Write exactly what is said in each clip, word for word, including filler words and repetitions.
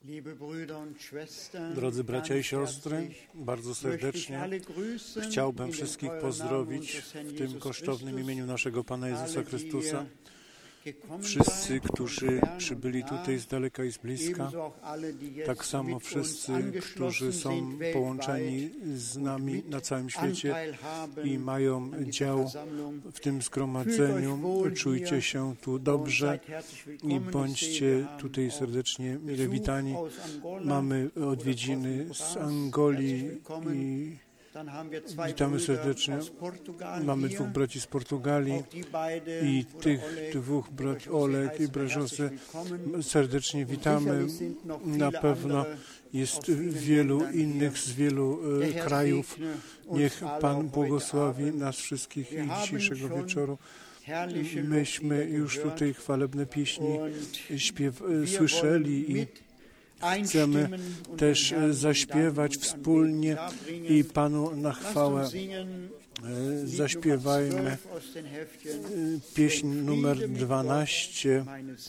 Drodzy bracia i siostry, bardzo serdecznie chciałbym wszystkich pozdrowić w tym kosztownym imieniu naszego Pana Jezusa Chrystusa. Wszyscy, którzy przybyli tutaj z daleka i z bliska, tak samo wszyscy, którzy są połączeni z nami na całym świecie i mają dział w tym zgromadzeniu. Czujcie się tu dobrze i bądźcie tutaj serdecznie mile witani. Mamy odwiedziny z Angolii i witamy serdecznie. Mamy dwóch braci z Portugalii i tych dwóch braci Oleg i Breżosę serdecznie witamy. Na pewno jest wielu innych z wielu e, krajów. Niech Pan błogosławi nas wszystkich i dzisiejszego wieczoru. Myśmy już tutaj chwalebne pieśni śpiew, e, słyszeli i chcemy też zaśpiewać wspólnie i Panu na chwałę. Zaśpiewajmy pieśń numer dwanaście.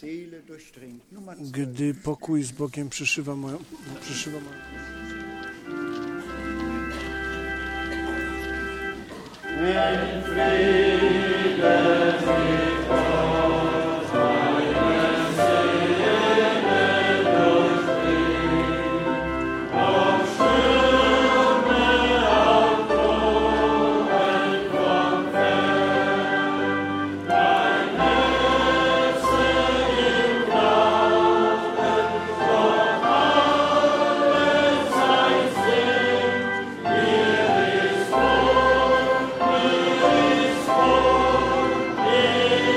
Gdy pokój z Bogiem przyszywa moją... Przyszywa moją... Yeah.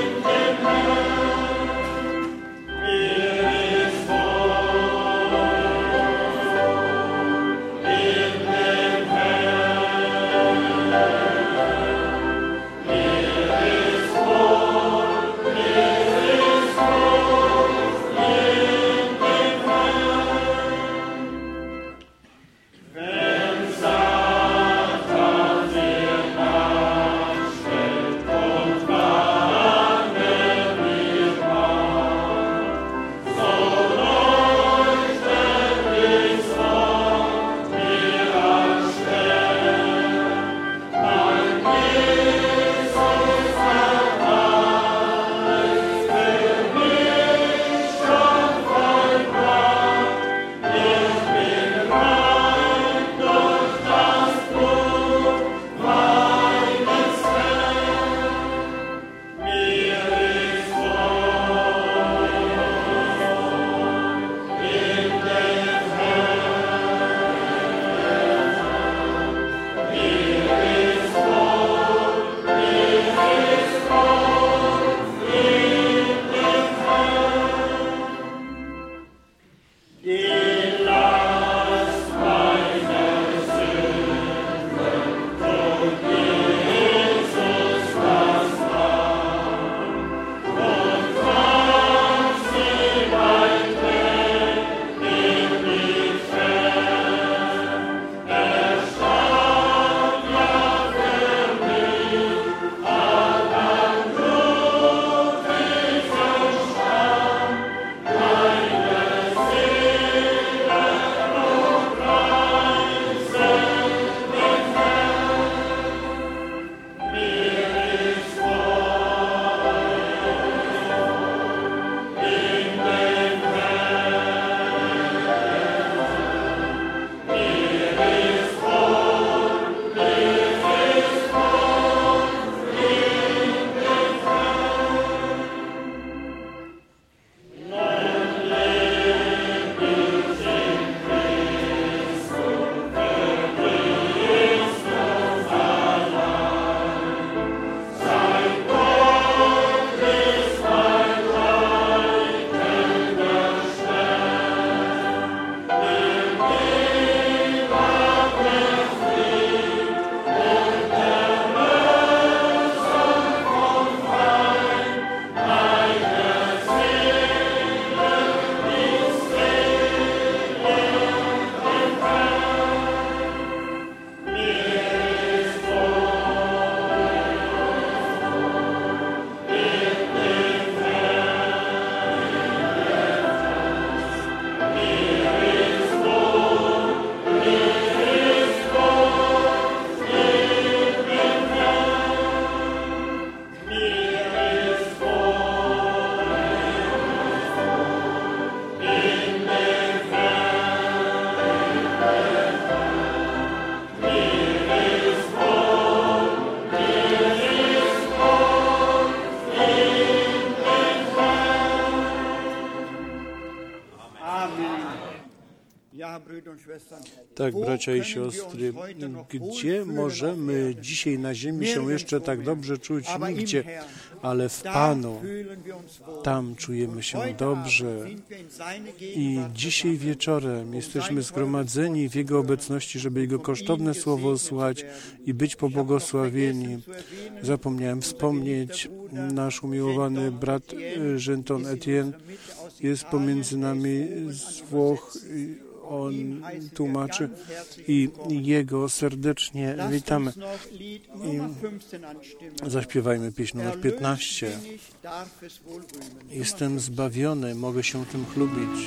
Tak, bracia i siostry, gdzie możemy dzisiaj na ziemi się jeszcze tak dobrze czuć? Nigdzie, ale w Panu. Tam czujemy się dobrze. I dzisiaj wieczorem jesteśmy zgromadzeni w Jego obecności, żeby Jego kosztowne słowo słuchać i być pobłogosławieni. Zapomniałem wspomnieć, nasz umiłowany brat Genton Etienne jest pomiędzy nami z Włoch. On tłumaczy i Jego serdecznie witamy. I zaśpiewajmy pieśń numer piętnaście. Jestem zbawiony, mogę się tym chlubić.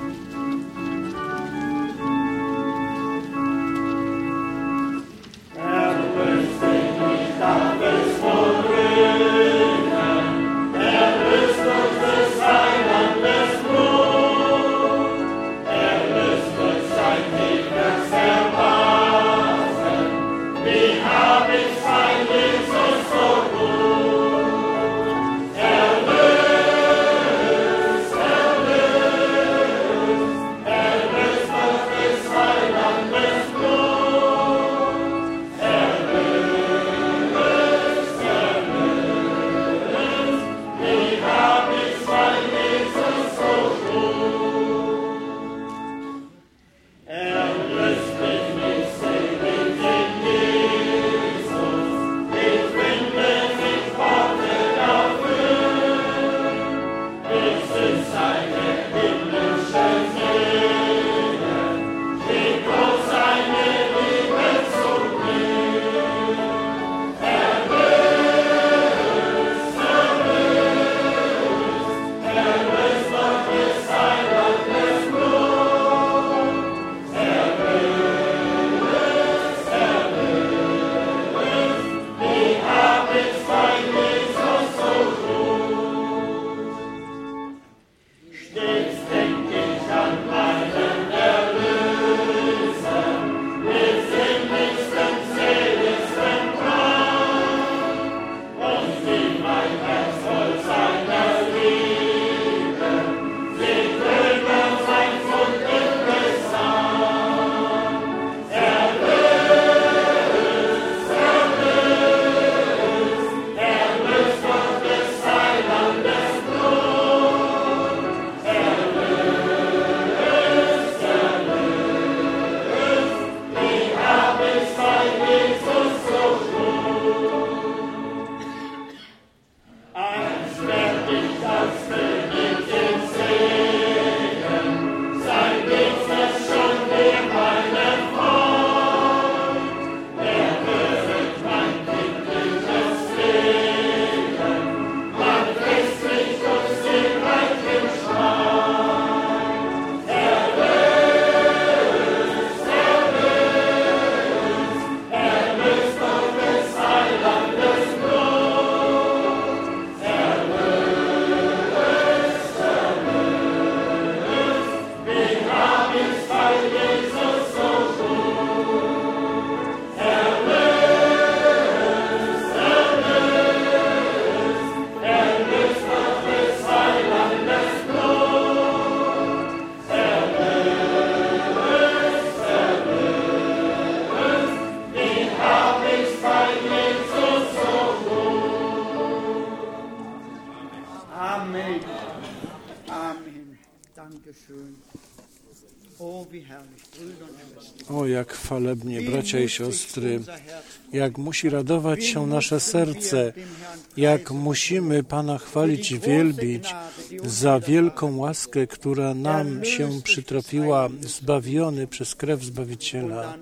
O, jak chwalebnie, bracia i siostry, jak musi radować się nasze serce, jak musimy Pana chwalić i wielbić za wielką łaskę, która nam się przytrafiła, zbawiony przez krew Zbawiciela.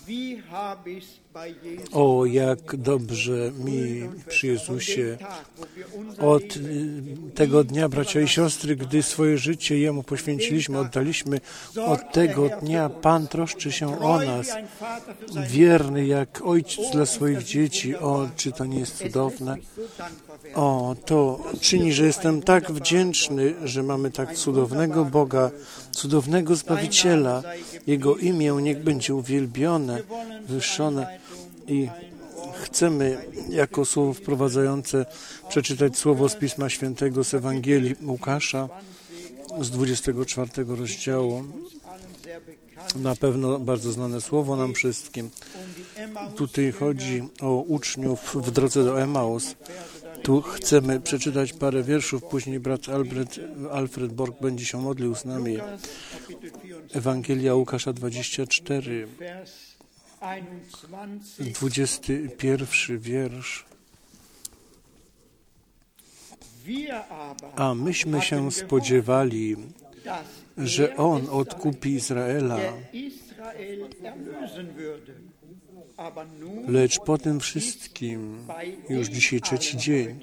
O, jak dobrze mi przy Jezusie od tego dnia, bracia i siostry, gdy swoje życie Jemu poświęciliśmy, oddaliśmy, od tego dnia Pan troszczy się o nas, wierny jak ojciec dla swoich dzieci. O, czy to nie jest cudowne? O, to czyni, że jestem tak wdzięczny, że mamy tak cudownego Boga, cudownego Zbawiciela. Jego imię niech będzie uwielbione, wywyższone. I chcemy jako słowo wprowadzające przeczytać słowo z Pisma Świętego z Ewangelii Łukasza z dwudziestego czwartego rozdziału. Na pewno bardzo znane słowo nam wszystkim. Tutaj chodzi o uczniów w drodze do Emaus. Tu chcemy przeczytać parę wierszów, później brat Albert, Alfred Borg będzie się modlił z nami. Ewangelia Łukasza dwadzieścia cztery, dwudziesty pierwszy wiersz. A myśmy się spodziewali, że On odkupi Izraela, lecz po tym wszystkim, już dzisiaj trzeci dzień,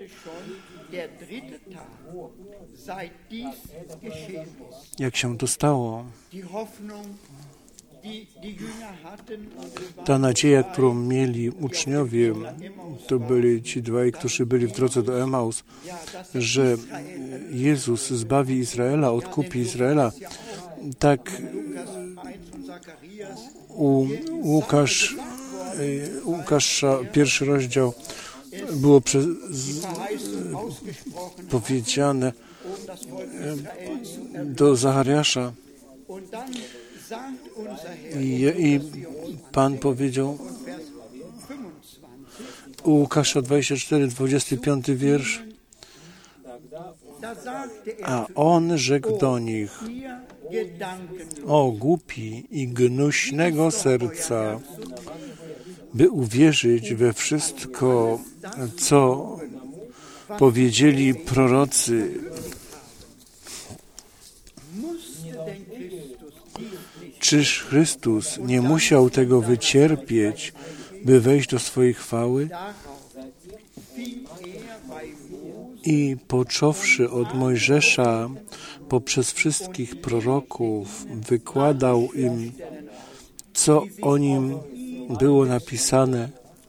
jak się to stało, ta nadzieja, którą mieli uczniowie, to byli ci dwaj, którzy byli w drodze do Emaus, że Jezus zbawi Izraela, odkupi Izraela. Tak u Łukasz, Łukasza, pierwszy rozdział, było przez, powiedziane do Zachariasza. I, I Pan powiedział u Łukasza dwadzieścia cztery, dwudziesty piąty wiersz, a On rzekł do nich: o głupi i gnuśnego serca, by uwierzyć we wszystko, co powiedzieli prorocy. Czyż Chrystus nie musiał tego wycierpieć, by wejść do swojej chwały? I począwszy od Mojżesza, poprzez wszystkich proroków, wykładał im, co o nim było napisane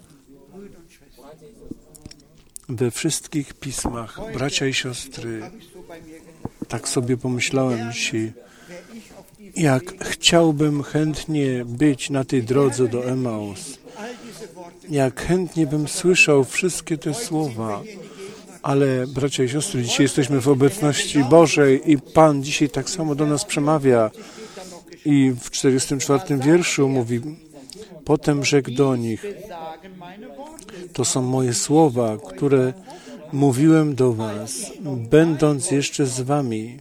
we wszystkich pismach. Bracia i siostry, tak sobie pomyślałem dzisiaj, jak chciałbym chętnie być na tej drodze do Emaus, jak chętnie bym słyszał wszystkie te słowa, ale bracia i siostry, dzisiaj jesteśmy w obecności Bożej i Pan dzisiaj tak samo do nas przemawia. I w czterdziestym czwartym wierszu mówi: potem rzekł do nich: to są moje słowa, które mówiłem do was, będąc jeszcze z wami,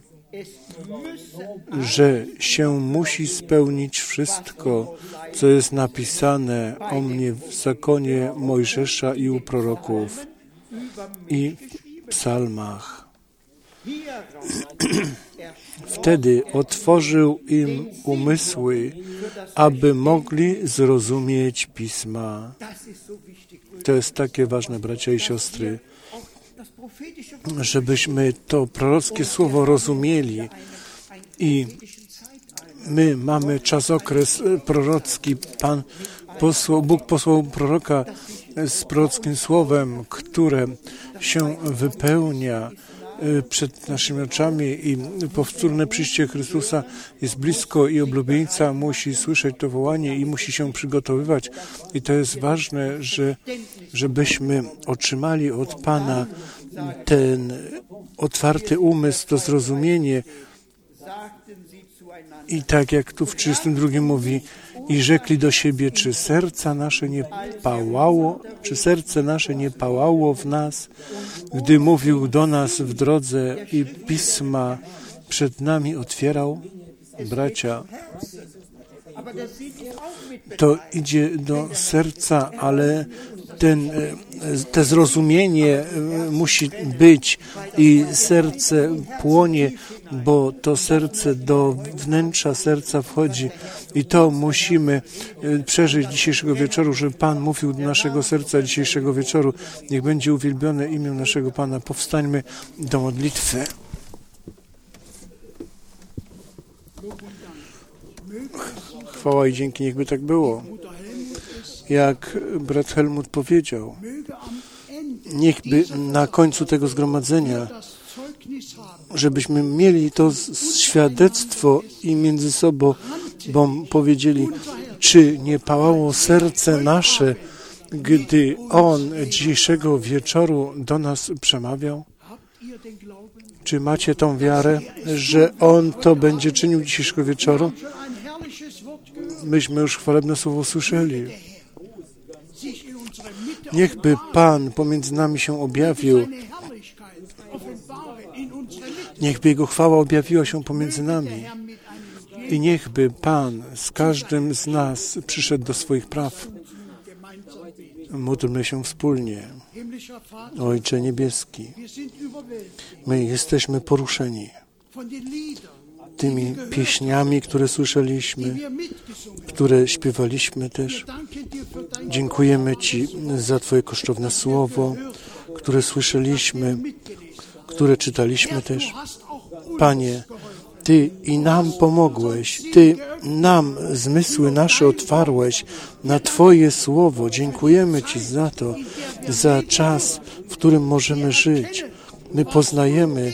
że się musi spełnić wszystko, co jest napisane o mnie w zakonie Mojżesza i u proroków i w psalmach. Wtedy otworzył im umysły, aby mogli zrozumieć Pisma. To jest takie ważne, bracia i siostry, żebyśmy to prorockie słowo rozumieli. I my mamy czasokres prorocki. Pan posłał, Bóg posłał proroka z prorockim słowem, które się wypełnia przed naszymi oczami i powtórne przyjście Chrystusa jest blisko i oblubieńca musi słyszeć to wołanie i musi się przygotowywać. I to jest ważne, że, żebyśmy otrzymali od Pana ten otwarty umysł, to zrozumienie. I tak jak tu w trzydziestym drugim mówi, i rzekli do siebie, czy serca nasze nie pałało, czy serce nasze nie pałało w nas, gdy mówił do nas w drodze i Pisma przed nami otwierał. Bracia, to idzie do serca, ale ten, te zrozumienie musi być i serce płonie, bo to serce do wnętrza serca wchodzi i to musimy przeżyć dzisiejszego wieczoru, żeby Pan mówił do naszego serca dzisiejszego wieczoru. Niech będzie uwielbione imię naszego Pana. Powstańmy do modlitwy. Chwała i dzięki, niechby tak było. Jak brat Helmut powiedział, niechby na końcu tego zgromadzenia, żebyśmy mieli to świadectwo i między sobą, bo powiedzieli, czy nie pałało serce nasze, gdy On dzisiejszego wieczoru do nas przemawiał? Czy macie tą wiarę, że On to będzie czynił dzisiejszego wieczoru? myśmy już chwalebne słowo słyszeli. Niechby Pan pomiędzy nami się objawił. Niechby Jego chwała objawiła się pomiędzy nami. I niechby Pan z każdym z nas przyszedł do swoich praw. Módlmy się wspólnie. Ojcze Niebieski, my jesteśmy poruszeni tymi pieśniami, które słyszeliśmy, które śpiewaliśmy też. Dziękujemy Ci za Twoje kosztowne słowo, które słyszeliśmy, które czytaliśmy też. Panie, Ty i nam pomogłeś, Ty nam zmysły nasze otwarłeś na Twoje słowo. Dziękujemy Ci za to, za czas, w którym możemy żyć. My poznajemy,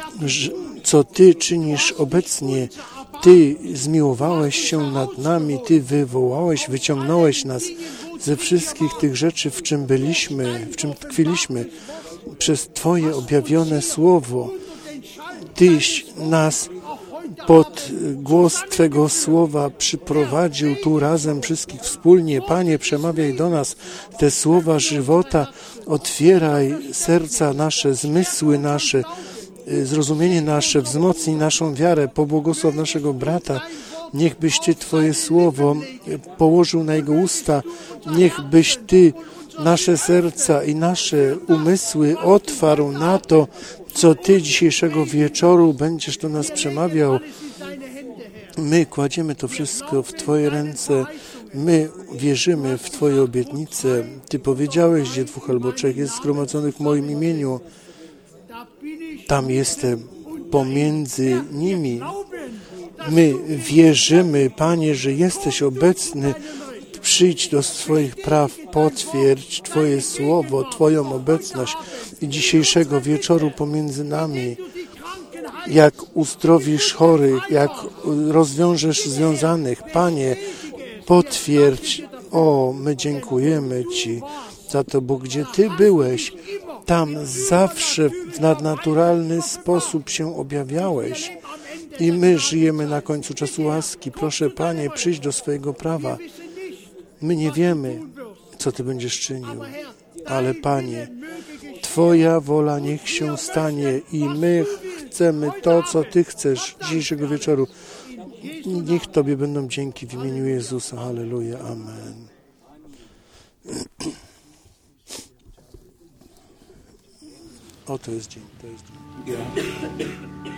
co Ty czynisz obecnie. Ty zmiłowałeś się nad nami, Ty wywołałeś, wyciągnąłeś nas ze wszystkich tych rzeczy, w czym byliśmy, w czym tkwiliśmy, przez Twoje objawione słowo. Tyś nas pod głos Twego słowa przyprowadził tu razem wszystkich wspólnie. Panie, przemawiaj do nas te słowa żywota, otwieraj serca nasze, zmysły nasze, zrozumienie nasze, wzmocnij naszą wiarę, pobłogosław naszego brata. Niechbyś Ty Twoje słowo położył na jego usta, niechbyś Ty nasze serca i nasze umysły otwarł na to, co Ty dzisiejszego wieczoru będziesz do nas przemawiał. My kładziemy to wszystko w Twoje ręce. My wierzymy w Twoje obietnice. Ty powiedziałeś, gdzie dwóch albo trzech jest zgromadzonych w moim imieniu. Tam jestem pomiędzy nimi. My wierzymy, Panie, że jesteś obecny. Przyjdź do swoich praw, potwierdź Twoje słowo, Twoją obecność i dzisiejszego wieczoru pomiędzy nami. Jak uzdrowisz chorych, jak rozwiążesz związanych. Panie, potwierdź. O, my dziękujemy Ci za to, bo gdzie Ty byłeś, tam zawsze w nadnaturalny sposób się objawiałeś. I my żyjemy na końcu czasu łaski. Proszę, Panie, przyjdź do swojego prawa. My nie wiemy, co Ty będziesz czynił, ale Panie, Twoja wola niech się stanie i my chcemy to, co Ty chcesz dzisiejszego wieczoru. Niech Tobie będą dzięki w imieniu Jezusa. Halleluja. Amen. O, to jest dzień, to jest dzień.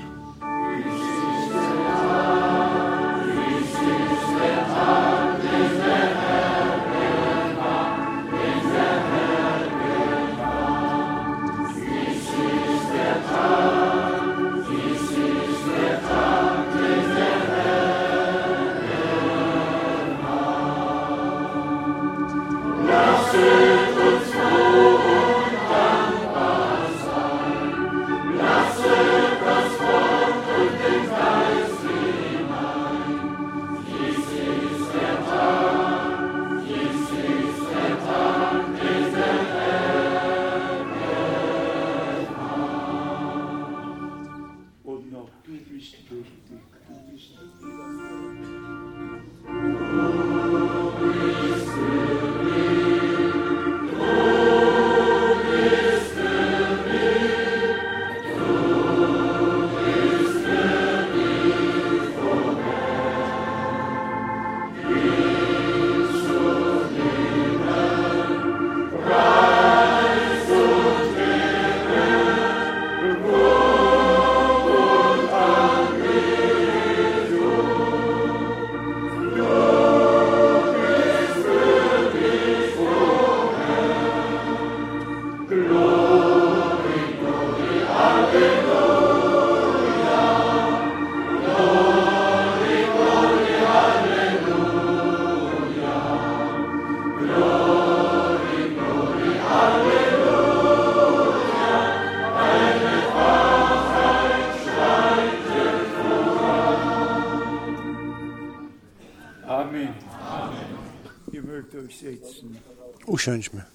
Usiądźmy.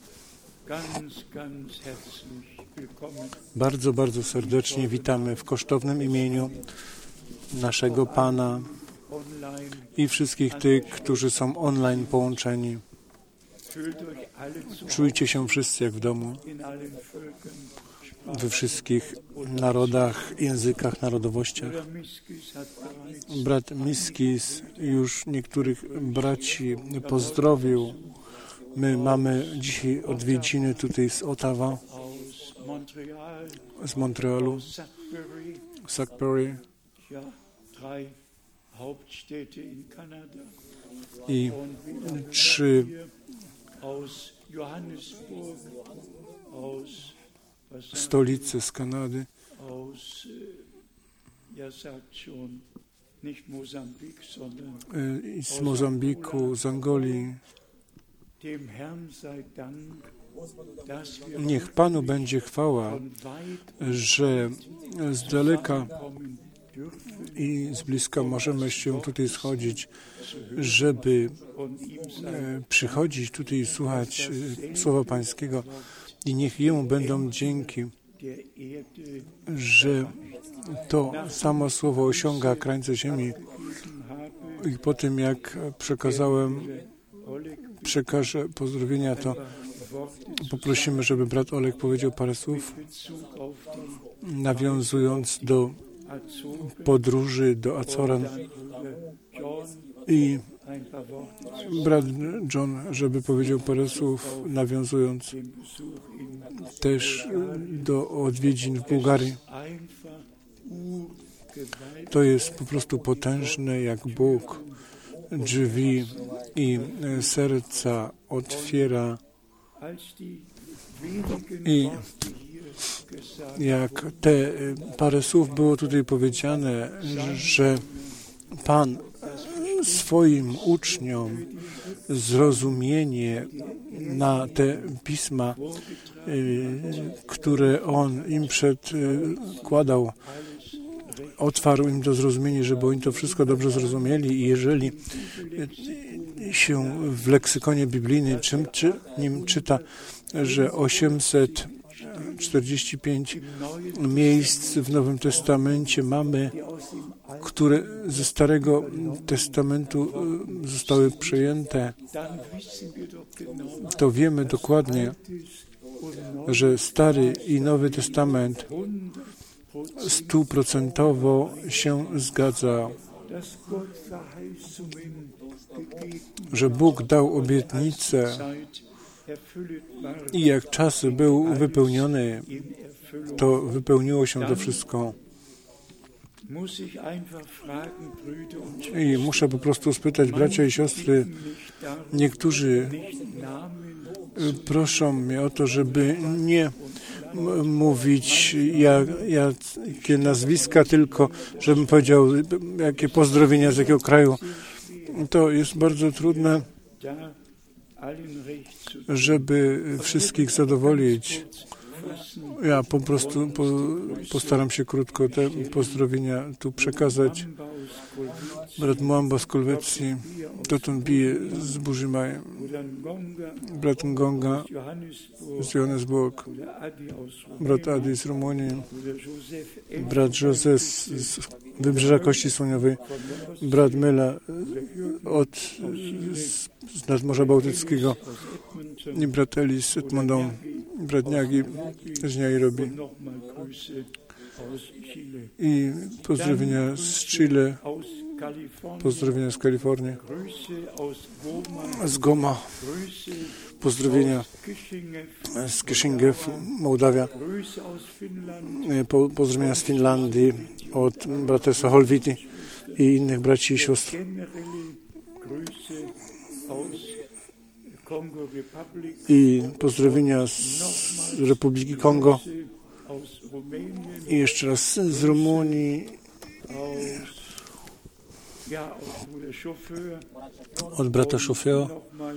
Bardzo, bardzo serdecznie witamy w kosztownym imieniu naszego Pana i wszystkich tych, którzy są online połączeni. Czujcie się wszyscy jak w domu, we wszystkich narodach, językach, narodowościach. Brat Miskis już niektórych braci pozdrowił. My mamy dzisiaj odwiedziny tutaj z Ottawa, z Montrealu, Sudbury i trzy stolice z Kanady. I z Mozambiku, z Angolii. Niech Panu będzie chwała, że z daleka i z bliska możemy się tutaj schodzić, żeby przychodzić tutaj i słuchać Słowa Pańskiego i niech Jemu będą dzięki, że to samo Słowo osiąga krańce ziemi. I po tym, jak przekazałem, przekażę pozdrowienia, to poprosimy, żeby brat Olek powiedział parę słów, nawiązując do podróży do Azoren i brat John, żeby powiedział parę słów, nawiązując też do odwiedzin w Bułgarii. To jest po prostu potężne, jak Bóg drzwi i serca otwiera i jak te parę słów było tutaj powiedziane, że Pan swoim uczniom zrozumienie na te pisma, które On im przedkładał, otwarł im to zrozumienie, żeby oni to wszystko dobrze zrozumieli i jeżeli się w leksykonie biblijnym czym, czy, nim czyta, że osiemset czterdzieści pięć miejsc w Nowym Testamencie mamy, które ze Starego Testamentu zostały przejęte, to wiemy dokładnie, że Stary i Nowy Testament stuprocentowo się zgadza, że Bóg dał obietnicę i jak czas był wypełniony, to wypełniło się to wszystko. I muszę po prostu spytać bracia i siostry, niektórzy proszą mnie o to, żeby nie mówić jak, jakie nazwiska, tylko żebym powiedział, jakie pozdrowienia z jakiego kraju. To jest bardzo trudne, żeby wszystkich zadowolić. Ja po prostu po, postaram się krótko te pozdrowienia tu przekazać. Brat Mwamba z Kolwecji, dotąd bije z Burzymaj, brat Ngonga z Johannesburg, brat Adi z Rumunii, brat Józef z Wybrzeża Kości Słoniowej, brat Mela od, z, z Nadmorza Bałtyckiego i brat Eli z Edmonton, brat Niagi z Nairobi i pozdrowienia z Chile, pozdrowienia z Kalifornii, z Goma, pozdrowienia z Kishingew, Mołdawia, po, pozdrowienia z Finlandii od braterstwa Holwiti i innych braci i sióstr. I pozdrowienia z Republiki Kongo i jeszcze raz z Rumunii, od brata Szofera,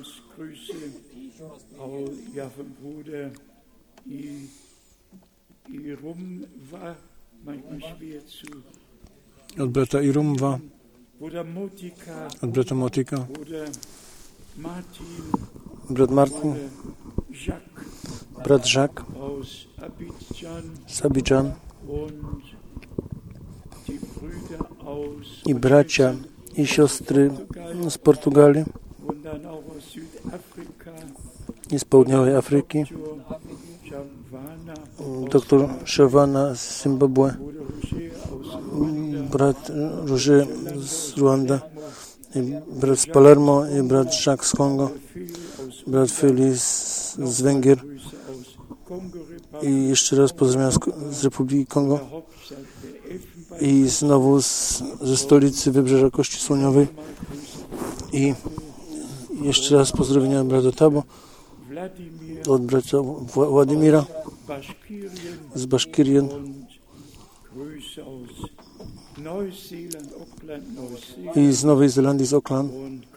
od brata Irumwa, od brata Motika, brat Martin, brat Jacques z Abidjan i bracia i siostry z Portugalii i z południowej Afryki, doktor Shavana z Zimbabwe, brat Roger z Rwanda, brat z Palermo i brat Jacques z Kongo, brat Feli z, z Węgier i jeszcze raz pozdrawiam z, z Republiki Kongo i znowu z, ze stolicy Wybrzeża Kości Słoniowej i jeszcze raz pozdrowienia brata Tabo od brata Władimira z Baszkirien i z Nowej Zelandii, z Auckland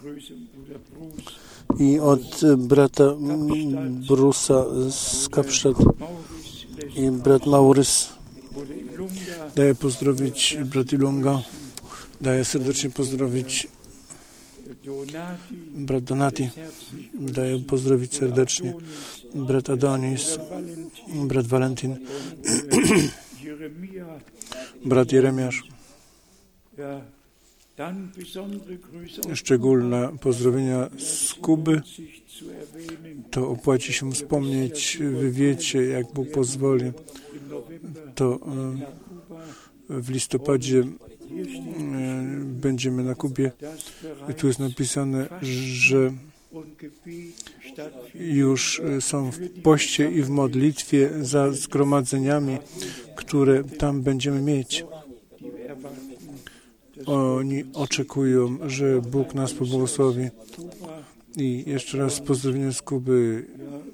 i od brata Bruce'a z Kapstadt i brat Maurys. Daję pozdrowić brat Ilunga, daję serdecznie pozdrowić brat Donati, daję pozdrowić serdecznie brat Adonis, brat Valentin, brat Jeremiasz. Szczególne pozdrowienia z Kuby. To opłaci się wspomnieć, wy wiecie, jak Bóg pozwoli. To w listopadzie będziemy na Kubie. I tu jest napisane, że już są w poście i w modlitwie za zgromadzeniami, które tam będziemy mieć. Oni oczekują, że Bóg nas pobłogosławi. I jeszcze raz pozdrowienia z Kuby.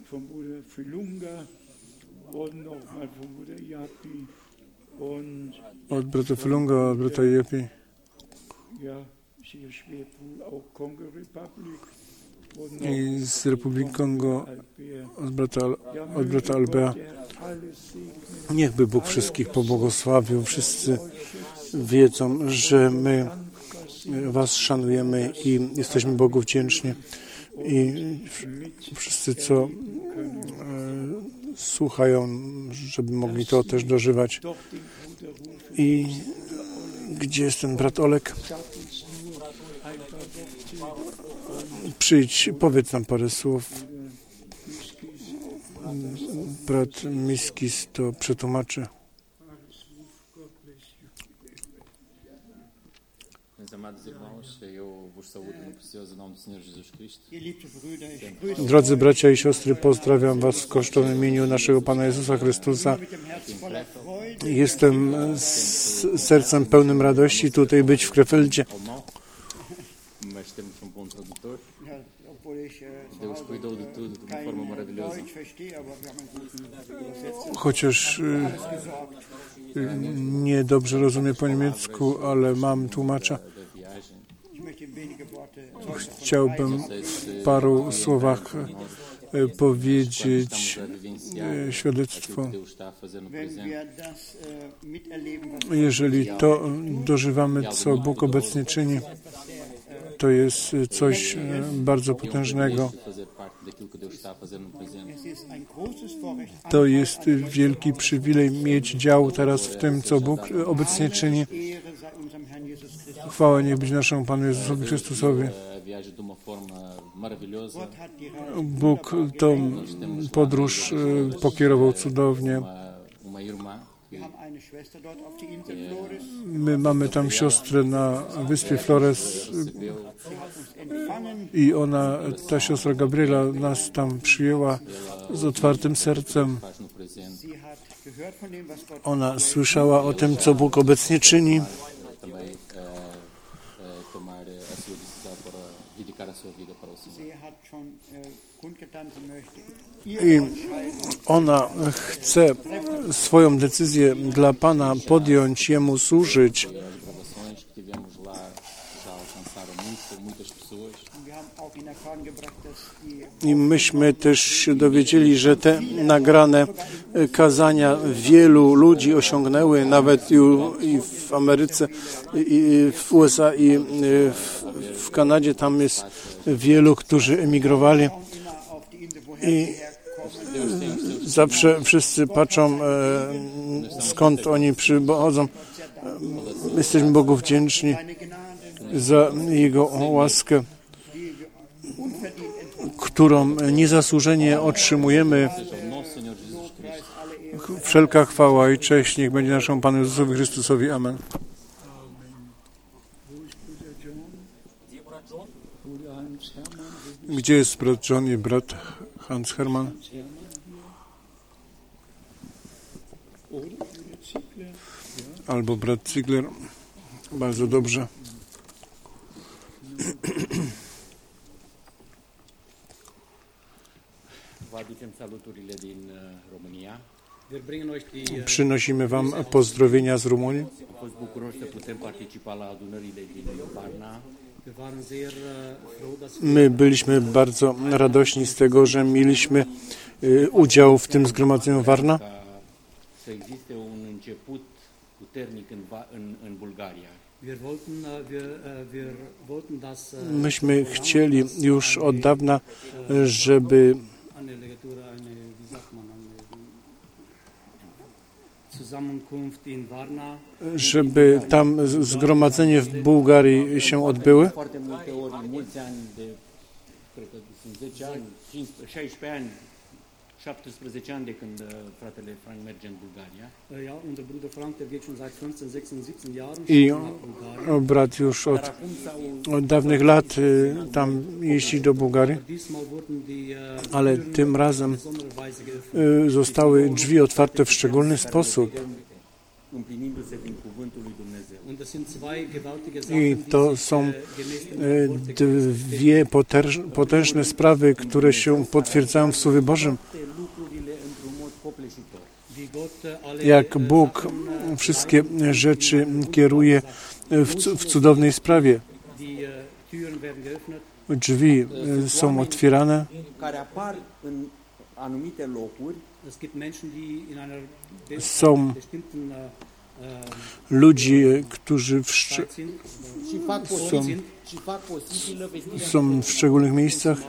Od brata Filunga, od brata Jepi. I z Republiki Kongo, od brata, od brata Albea. Niechby Bóg wszystkich pobłogosławił. Wszyscy wiedzą, że my Was szanujemy i jesteśmy Bogu wdzięczni. I wszyscy, co e, słuchają, żeby mogli to też dożywać. I gdzie jest ten brat Olek? Przyjdź, powiedz nam parę słów. Brat Miskis to przetłumaczy. Drodzy bracia i siostry, pozdrawiam Was w kosztownym imieniu naszego Pana Jezusa Chrystusa. Jestem z sercem pełnym radości tutaj być w Krefeldzie. Chociaż nie dobrze rozumiem po niemiecku, ale mam tłumacza. Chciałbym w paru słowach powiedzieć świadectwo. Jeżeli to dożywamy, co Bóg obecnie czyni, to jest coś bardzo potężnego. To jest wielki przywilej mieć dział teraz w tym, co Bóg obecnie czyni. Chwała niech być naszemu Panu Jezusowi Chrystusowi. Bóg tą podróż pokierował cudownie. My mamy tam siostrę na wyspie Flores i ona, ta siostra Gabriela, nas tam przyjęła z otwartym sercem. Ona słyszała o tym, co Bóg obecnie czyni. I ona chce swoją decyzję dla Pana podjąć, Jemu służyć. I myśmy też się dowiedzieli, że te nagrane kazania wielu ludzi osiągnęły, nawet i w Ameryce, i w U S A, i w Kanadzie. Tam jest wielu, którzy emigrowali. I zawsze wszyscy patrzą, skąd oni przychodzą. Jesteśmy Bogu wdzięczni za Jego łaskę, którą niezasłużenie otrzymujemy. Wszelka chwała i cześć niech będzie naszemu Panu Jezusowi Chrystusowi. Amen. Gdzie jest brat John i brat Hans Hermann? Albo brat Ziegler. Bardzo dobrze. Przynosimy Wam pozdrowienia z Rumunii. My byliśmy bardzo radośni z tego, że mieliśmy udział w tym zgromadzeniu Varna. Myśmy chcieli już od dawna, żeby żeby tam zgromadzenie w Bułgarii się odbyły. șaptesprezece ani de când fratele Frank merge în Bulgaria. Ja, unser Bruder Frank, der geht schon seit fünfzehn, sechzehn, siebzehn Jahren nach Bulgarien. I brat już od, od dawnych lat tam jeździ do Bułgarii, ale tym razem zostały drzwi otwarte w szczególny sposób. I to są dwie potężne sprawy, które się potwierdzają w Słowie Bożym. Jak Bóg wszystkie rzeczy kieruje w cudownej sprawie. Drzwi są otwierane. Są ludzi, którzy w szcz- są, są w szczególnych miejscach.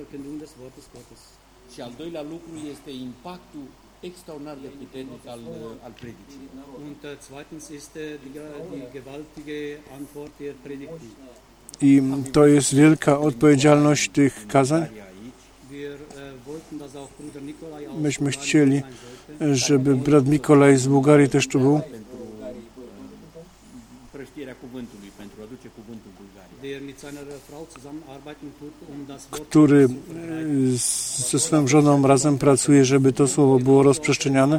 I to jest wielka odpowiedzialność tych kazań. Myśmy chcieli, żeby brat Mikolaj z Bułgarii też tu był, który ze swoją żoną razem pracuje, żeby to słowo było rozprzestrzeniane.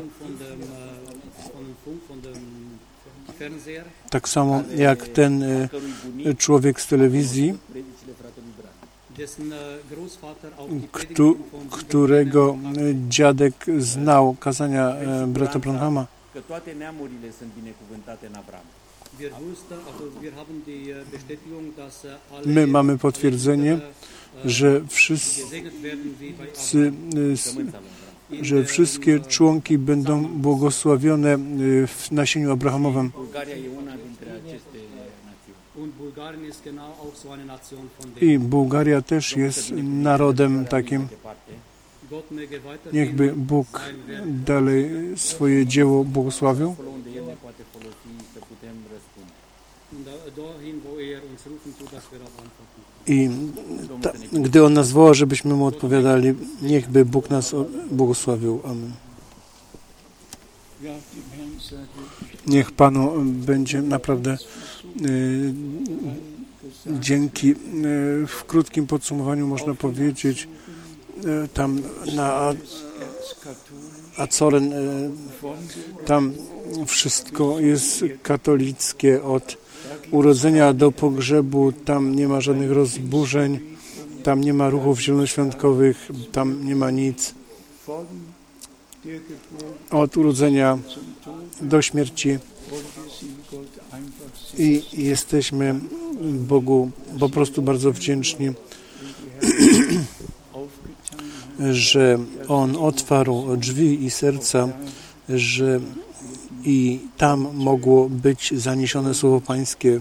Tak samo jak ten człowiek z telewizji, którego dziadek znał kazania brata Branhama. My mamy potwierdzenie, że wszyscy, że wszystkie członki będą błogosławione w nasieniu Abrahamowym. I Bułgaria też jest narodem takim. Niechby Bóg dalej swoje dzieło błogosławił. I ta, gdy On nas woła, żebyśmy Mu odpowiadali, niechby Bóg nas błogosławił. Amen. Niech Panu będzie naprawdę y, dzięki. Y, w krótkim podsumowaniu można powiedzieć, y, tam na Azoren, y, tam wszystko jest katolickie od urodzenia do pogrzebu, tam nie ma żadnych rozburzeń, tam nie ma ruchów zielonoświątkowych, tam nie ma nic. Od urodzenia do śmierci. I jesteśmy Bogu po prostu bardzo wdzięczni, że On otwarł drzwi i serca, że i tam mogło być zaniesione Słowo Pańskie.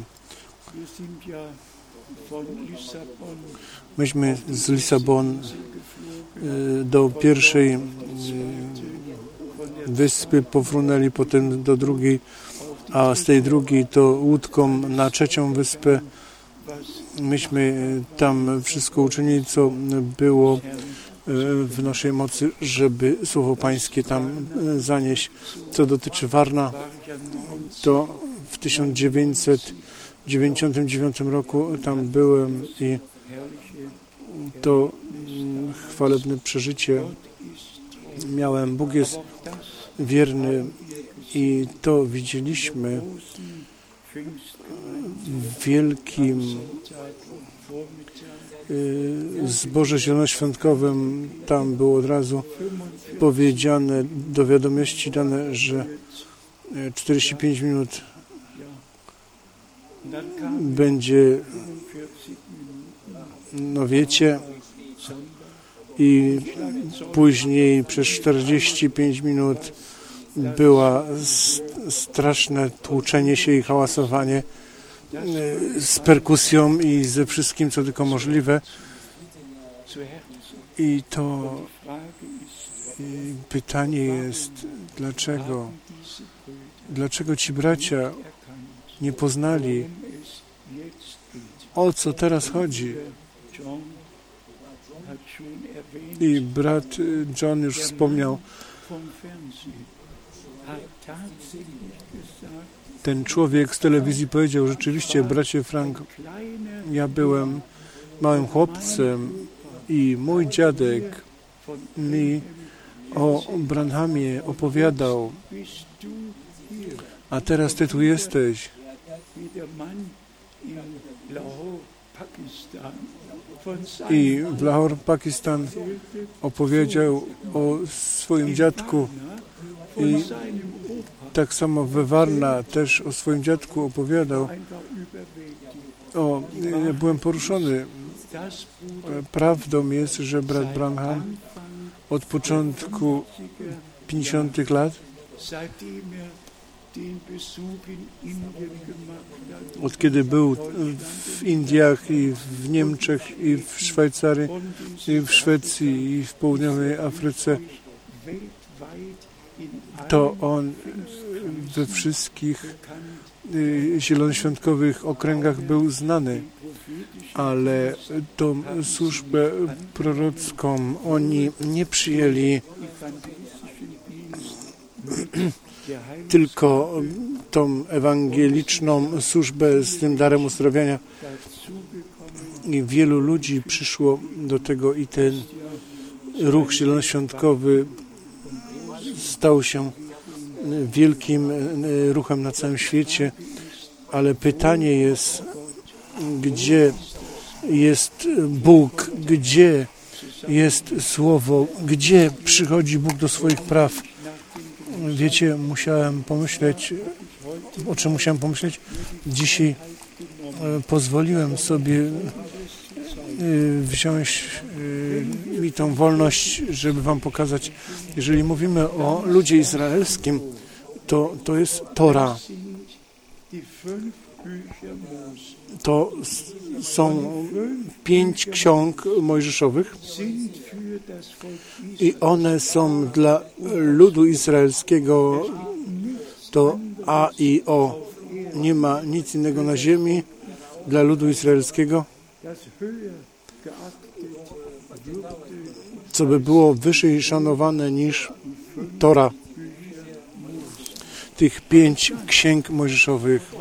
Myśmy z Lisabon do pierwszej wyspy powrunęli, potem do drugiej, a z tej drugiej to łódką na trzecią wyspę myśmy tam wszystko uczynili, co było w naszej mocy, żeby Słowo Pańskie tam zanieść. Co dotyczy Warna, to w tysiąc dziewięćset dziewięćdziesiątym dziewiątym roku tam byłem i to chwalebne przeżycie miałem. Bóg jest wierny i to widzieliśmy w wielkim zborze zielonoświątkowym. Tam było od razu powiedziane, do wiadomości dane, że czterdzieści pięć minut będzie, no wiecie, i później przez czterdzieści pięć minut była straszne tłuczenie się i hałasowanie z perkusją i ze wszystkim, co tylko możliwe. I to pytanie jest, dlaczego? Dlaczego ci bracia nie poznali, o co teraz chodzi? I brat John już wspomniał, ten człowiek z telewizji powiedział, rzeczywiście, bracie Frank, ja byłem małym chłopcem i mój dziadek mi o Branhamie opowiadał, a teraz ty tu jesteś. I w Lahore, Pakistan opowiedział o swoim dziadku i tak samo we Varna też o swoim dziadku opowiadał. O, ja byłem poruszony. Prawdą jest, że brat Branham od początku pięćdziesiątych lat, od kiedy był w Indiach i w Niemczech i w Szwajcarii i w Szwecji i w południowej Afryce, to on we wszystkich zielonoświątkowych okręgach był znany, ale tą służbę prorocką oni nie przyjęli, tylko tą ewangeliczną służbę z tym darem uzdrawiania. I wielu ludzi przyszło do tego i ten ruch zielonoświątkowy stał się wielkim ruchem na całym świecie, ale pytanie jest, gdzie jest Bóg, gdzie jest Słowo, gdzie przychodzi Bóg do swoich praw. Wiecie, musiałem pomyśleć, o czym musiałem pomyśleć. Dzisiaj pozwoliłem sobie wziąć mi tą wolność, żeby wam pokazać, jeżeli mówimy o ludzie izraelskim, to, to jest Tora. To są pięć ksiąg mojżeszowych i one są dla ludu izraelskiego to A i O. Nie ma nic innego na ziemi dla ludu izraelskiego, co by było wyżej szanowane niż Tora, tych pięć księg mojżeszowych.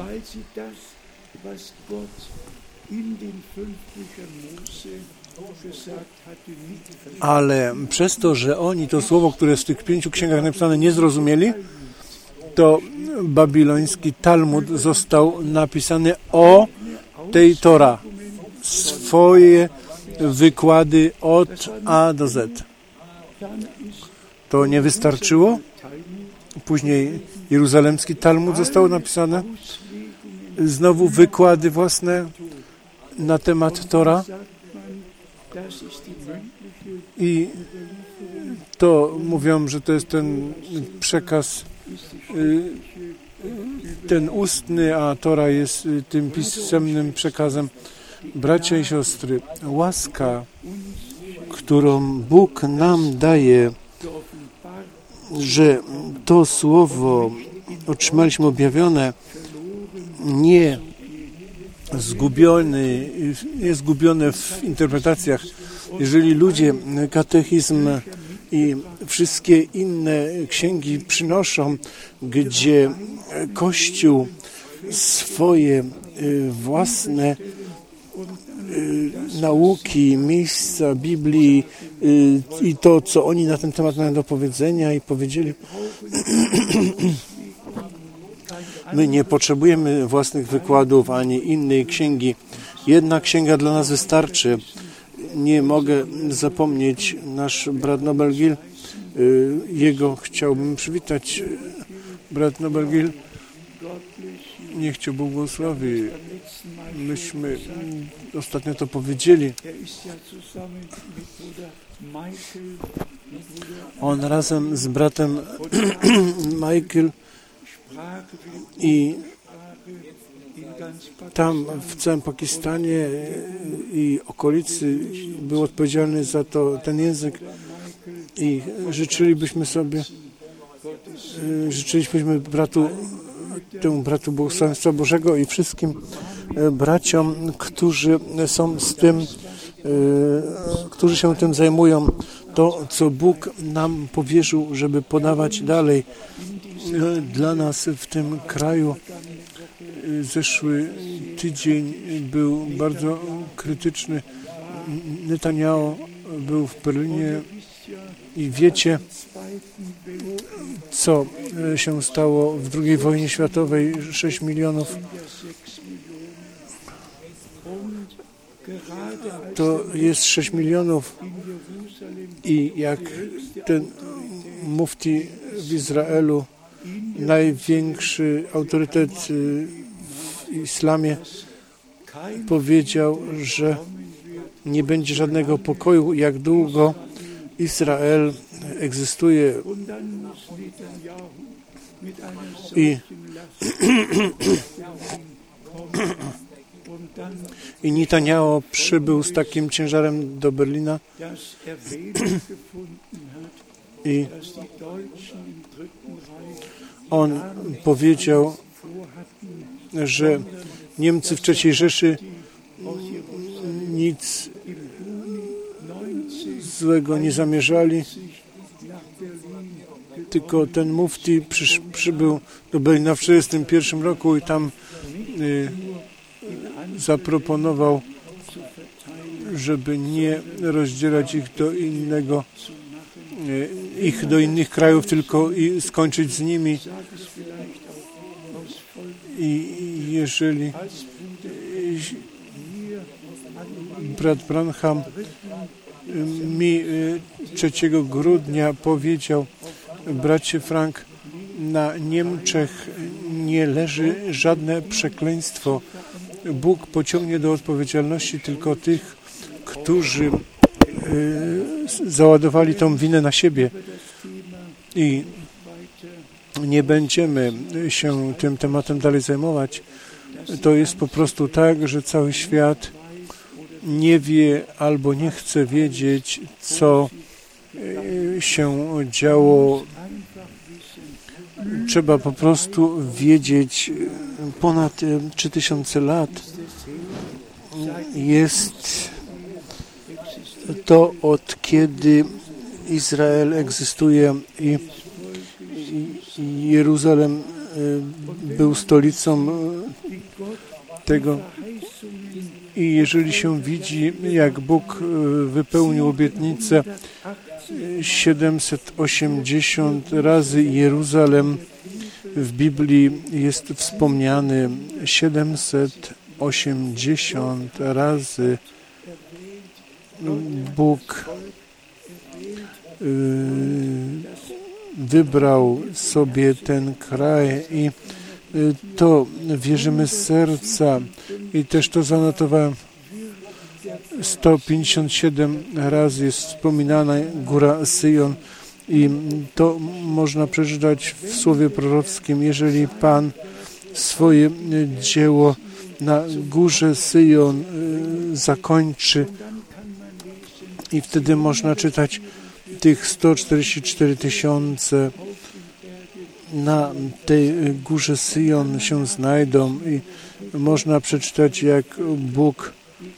Ale przez to, że oni to słowo, które w tych pięciu księgach napisane, nie zrozumieli, to babiloński Talmud został napisany o tej Tora. Swoje wykłady od A do Z. To nie wystarczyło. Później jeruzalemski Talmud został napisany. Znowu wykłady własne na temat Tora. I to mówią, że to jest ten przekaz, ten ustny, a Tora jest tym pisemnym przekazem. Bracia i siostry, łaska, którą Bóg nam daje, że to słowo otrzymaliśmy objawione, nie zgubiony, jest zgubione w interpretacjach. Jeżeli ludzie katechizm i wszystkie inne księgi przynoszą, gdzie Kościół swoje własne nauki, miejsca Biblii i to, co oni na ten temat mają do powiedzenia i powiedzieli, my nie potrzebujemy własnych wykładów ani innej księgi. Jedna księga dla nas wystarczy. Nie mogę zapomnieć nasz brat Nobel Gil. Jego chciałbym przywitać. Brat Nobel Gil, niech Cię Bóg błogosławi. Myśmy ostatnio to powiedzieli. On razem z bratem Michael i tam w całym Pakistanie i okolicy był odpowiedzialny za to ten język i życzylibyśmy sobie, życzylibyśmy bratu, temu bratu błogosławieństwa Bożego i wszystkim braciom, którzy są z tym, którzy się tym zajmują, to, co Bóg nam powierzył, żeby podawać dalej dla nas w tym kraju. Zeszły tydzień był bardzo krytyczny. Netanyahu był w Berlinie i wiecie, co się stało w drugiej wojnie światowej. sześć milionów. To jest sześć milionów i jak ten mufti w Izraelu, największy autorytet w islamie, powiedział, że nie będzie żadnego pokoju, jak długo Izrael egzystuje. I, I Netanyahu przybył z takim ciężarem do Berlina i on powiedział, że Niemcy w trzeciej Rzeszy nic złego nie zamierzali, tylko ten mufti przysz, przybył do Berlina w tysiąc dziewięćset czterdziestym pierwszym roku i tam y, zaproponował, żeby nie rozdzielać ich do innego, y, ich do innych krajów, tylko i skończyć z nimi. I jeżeli y, brat Branham mi trzeciego grudnia powiedział, bracie Frank, na Niemczech nie leży żadne przekleństwo. Bóg pociągnie do odpowiedzialności tylko tych, którzy y, załadowali tą winę na siebie. I nie będziemy się tym tematem dalej zajmować. To jest po prostu tak, że cały świat nie wie albo nie chce wiedzieć, co się działo. Trzeba po prostu wiedzieć, ponad trzy tysiące lat jest to, od kiedy Izrael egzystuje i Jeruzalem był stolicą tego. I jeżeli się widzi, jak Bóg wypełnił obietnicę, siedemset osiemdziesiąt razy Jeruzalem w Biblii jest wspomniany, siedemset osiemdziesiąt razy Bóg wybrał sobie ten kraj i to wierzymy z serca i też to zanotowałem. sto pięćdziesiąt siedem razy jest wspominana góra Syjon i to można przeczytać w słowie prorockim. Jeżeli Pan swoje dzieło na górze Syjon zakończy i wtedy można czytać tych sto czterdzieści cztery tysiące na tej górze Syjon się znajdą i można przeczytać, jak Bóg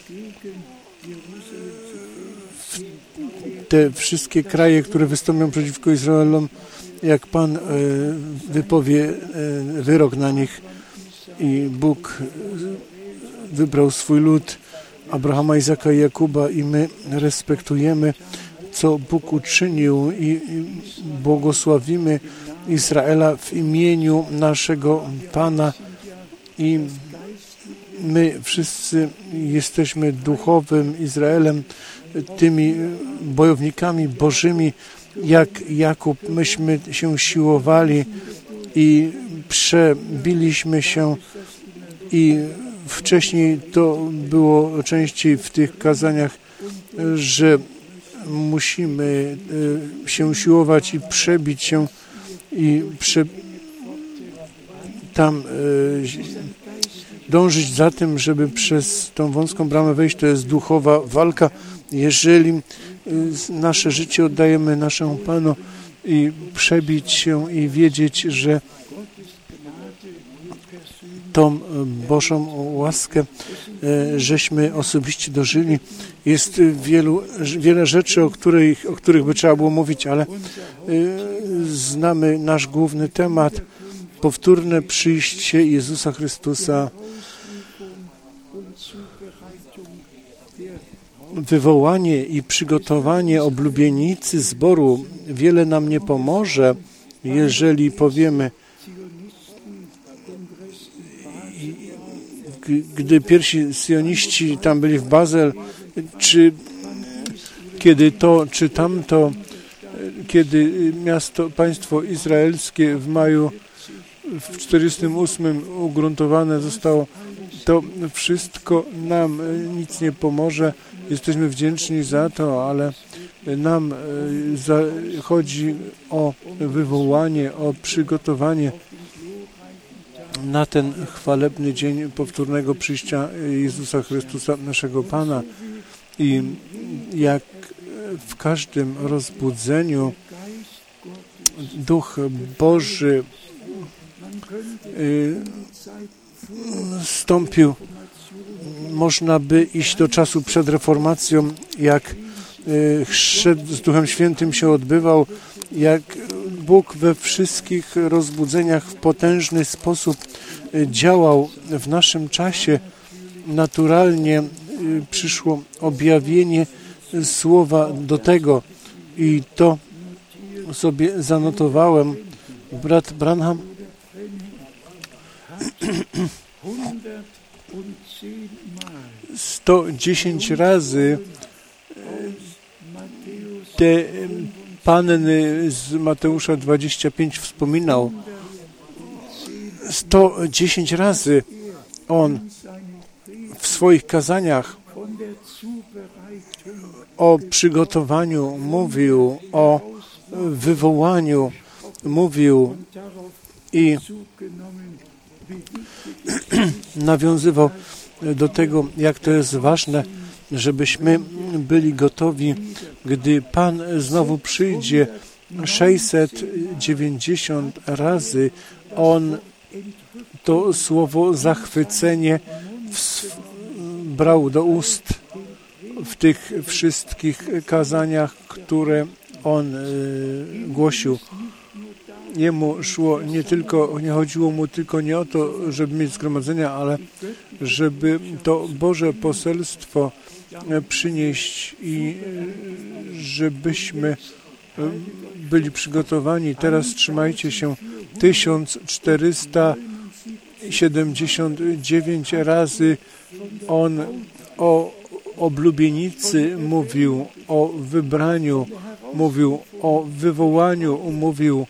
te wszystkie kraje, które wystąpią przeciwko Izraelom, jak Pan wypowie wyrok na nich i Bóg wybrał swój lud, Abrahama, Izaka i Jakuba i my respektujemy, co Bóg uczynił i błogosławimy Izraela w imieniu naszego Pana i my wszyscy jesteśmy duchowym Izraelem, tymi bojownikami bożymi, jak Jakub, myśmy się siłowali i przebiliśmy się i wcześniej to było częściej w tych kazaniach, że musimy się siłować i przebić się i prze... tam dążyć za tym, żeby przez tą wąską bramę wejść. To jest duchowa walka. Jeżeli nasze życie oddajemy naszemu Panu i przebić się i wiedzieć, że tą Bożą łaskę żeśmy osobiście dożyli. Jest wielu, wiele rzeczy, o których, o których by trzeba było mówić, ale znamy nasz główny temat. Powtórne przyjście Jezusa Chrystusa, wywołanie i przygotowanie oblubienicy zboru wiele nam nie pomoże, jeżeli powiemy, gdy pierwsi syjoniści tam byli w Bazel, czy kiedy to, czy tamto, kiedy miasto, państwo izraelskie w maju w czterdziestym ósmym ugruntowane zostało, to wszystko nam nic nie pomoże. Jesteśmy wdzięczni za to, ale nam chodzi o wywołanie, o przygotowanie na ten chwalebny dzień powtórnego przyjścia Jezusa Chrystusa, naszego Pana. I jak w każdym rozbudzeniu Duch Boży stąpił, można by iść do czasu przed reformacją, jak chrzest z Duchem Świętym się odbywał, jak Bóg we wszystkich rozbudzeniach w potężny sposób działał w naszym czasie. Naturalnie przyszło objawienie słowa do tego i to sobie zanotowałem. Brat Branham sto dziesięć razy te panny z Mateusza dwadzieścia pięć wspominał. sto dziesięć razy on w swoich kazaniach o przygotowaniu mówił, o wywołaniu mówił i nawiązywał do tego, jak to jest ważne, żebyśmy byli gotowi, gdy Pan znowu przyjdzie. sześćset dziewięćdziesiąt razy On to słowo zachwycenie brał do ust w tych wszystkich kazaniach, które On głosił. Jemu szło nie tylko, nie chodziło mu tylko nie o to, żeby mieć zgromadzenia, ale żeby to Boże poselstwo przynieść i żebyśmy byli przygotowani. Teraz trzymajcie się. tysiąc czterysta siedemdziesiąt dziewięć razy on o oblubienicy mówił, o wybraniu mówił, o wywołaniu mówił.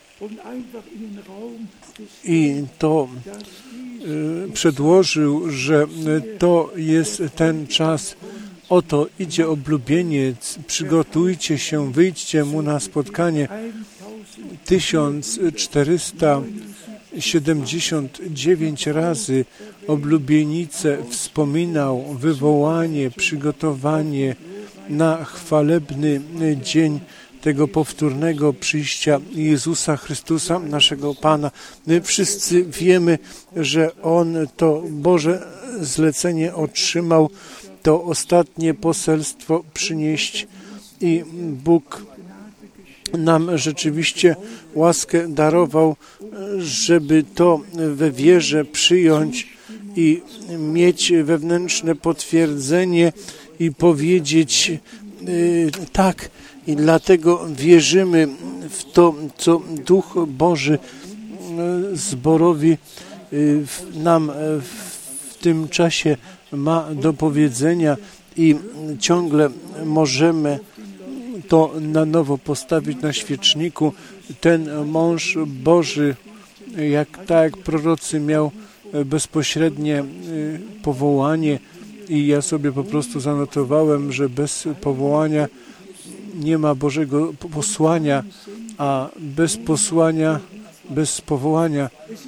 I to y, przedłożył, że to jest ten czas. Oto idzie oblubieniec, przygotujcie się, wyjdźcie mu na spotkanie. tysiąc czterysta siedemdziesiąt dziewięć razy oblubienicę wspominał, wywołanie, przygotowanie na chwalebny dzień. tego powtórnego przyjścia Jezusa Chrystusa, naszego Pana. My wszyscy wiemy, że On to Boże zlecenie otrzymał, to ostatnie poselstwo przynieść i Bóg nam rzeczywiście łaskę darował, żeby to we wierze przyjąć i mieć wewnętrzne potwierdzenie i powiedzieć yy, tak. I dlatego wierzymy w to, co Duch Boży zborowi yy, nam w tym czasie ma do powiedzenia i ciągle możemy to na nowo postawić na świeczniku. Ten mąż Boży, jak tak jak prorocy, miał bezpośrednie powołanie i ja sobie po prostu zanotowałem, że bez powołania nie ma Bożego posłania, a bez posłania, bez powołania,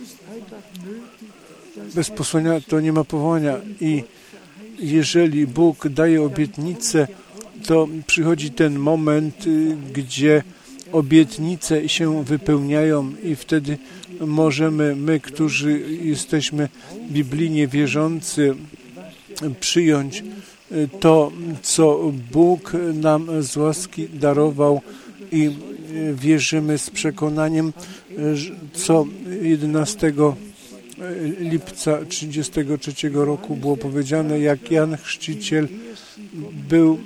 bez posłania to nie ma powołania. I jeżeli Bóg daje obietnicę, to przychodzi ten moment, gdzie obietnice się wypełniają i wtedy możemy, my, którzy jesteśmy biblijnie wierzący, przyjąć to, co Bóg nam z łaski darował i wierzymy z przekonaniem, co jedenastego lipca trzydziestego trzeciego roku było powiedziane, jak Jan Chrzciciel był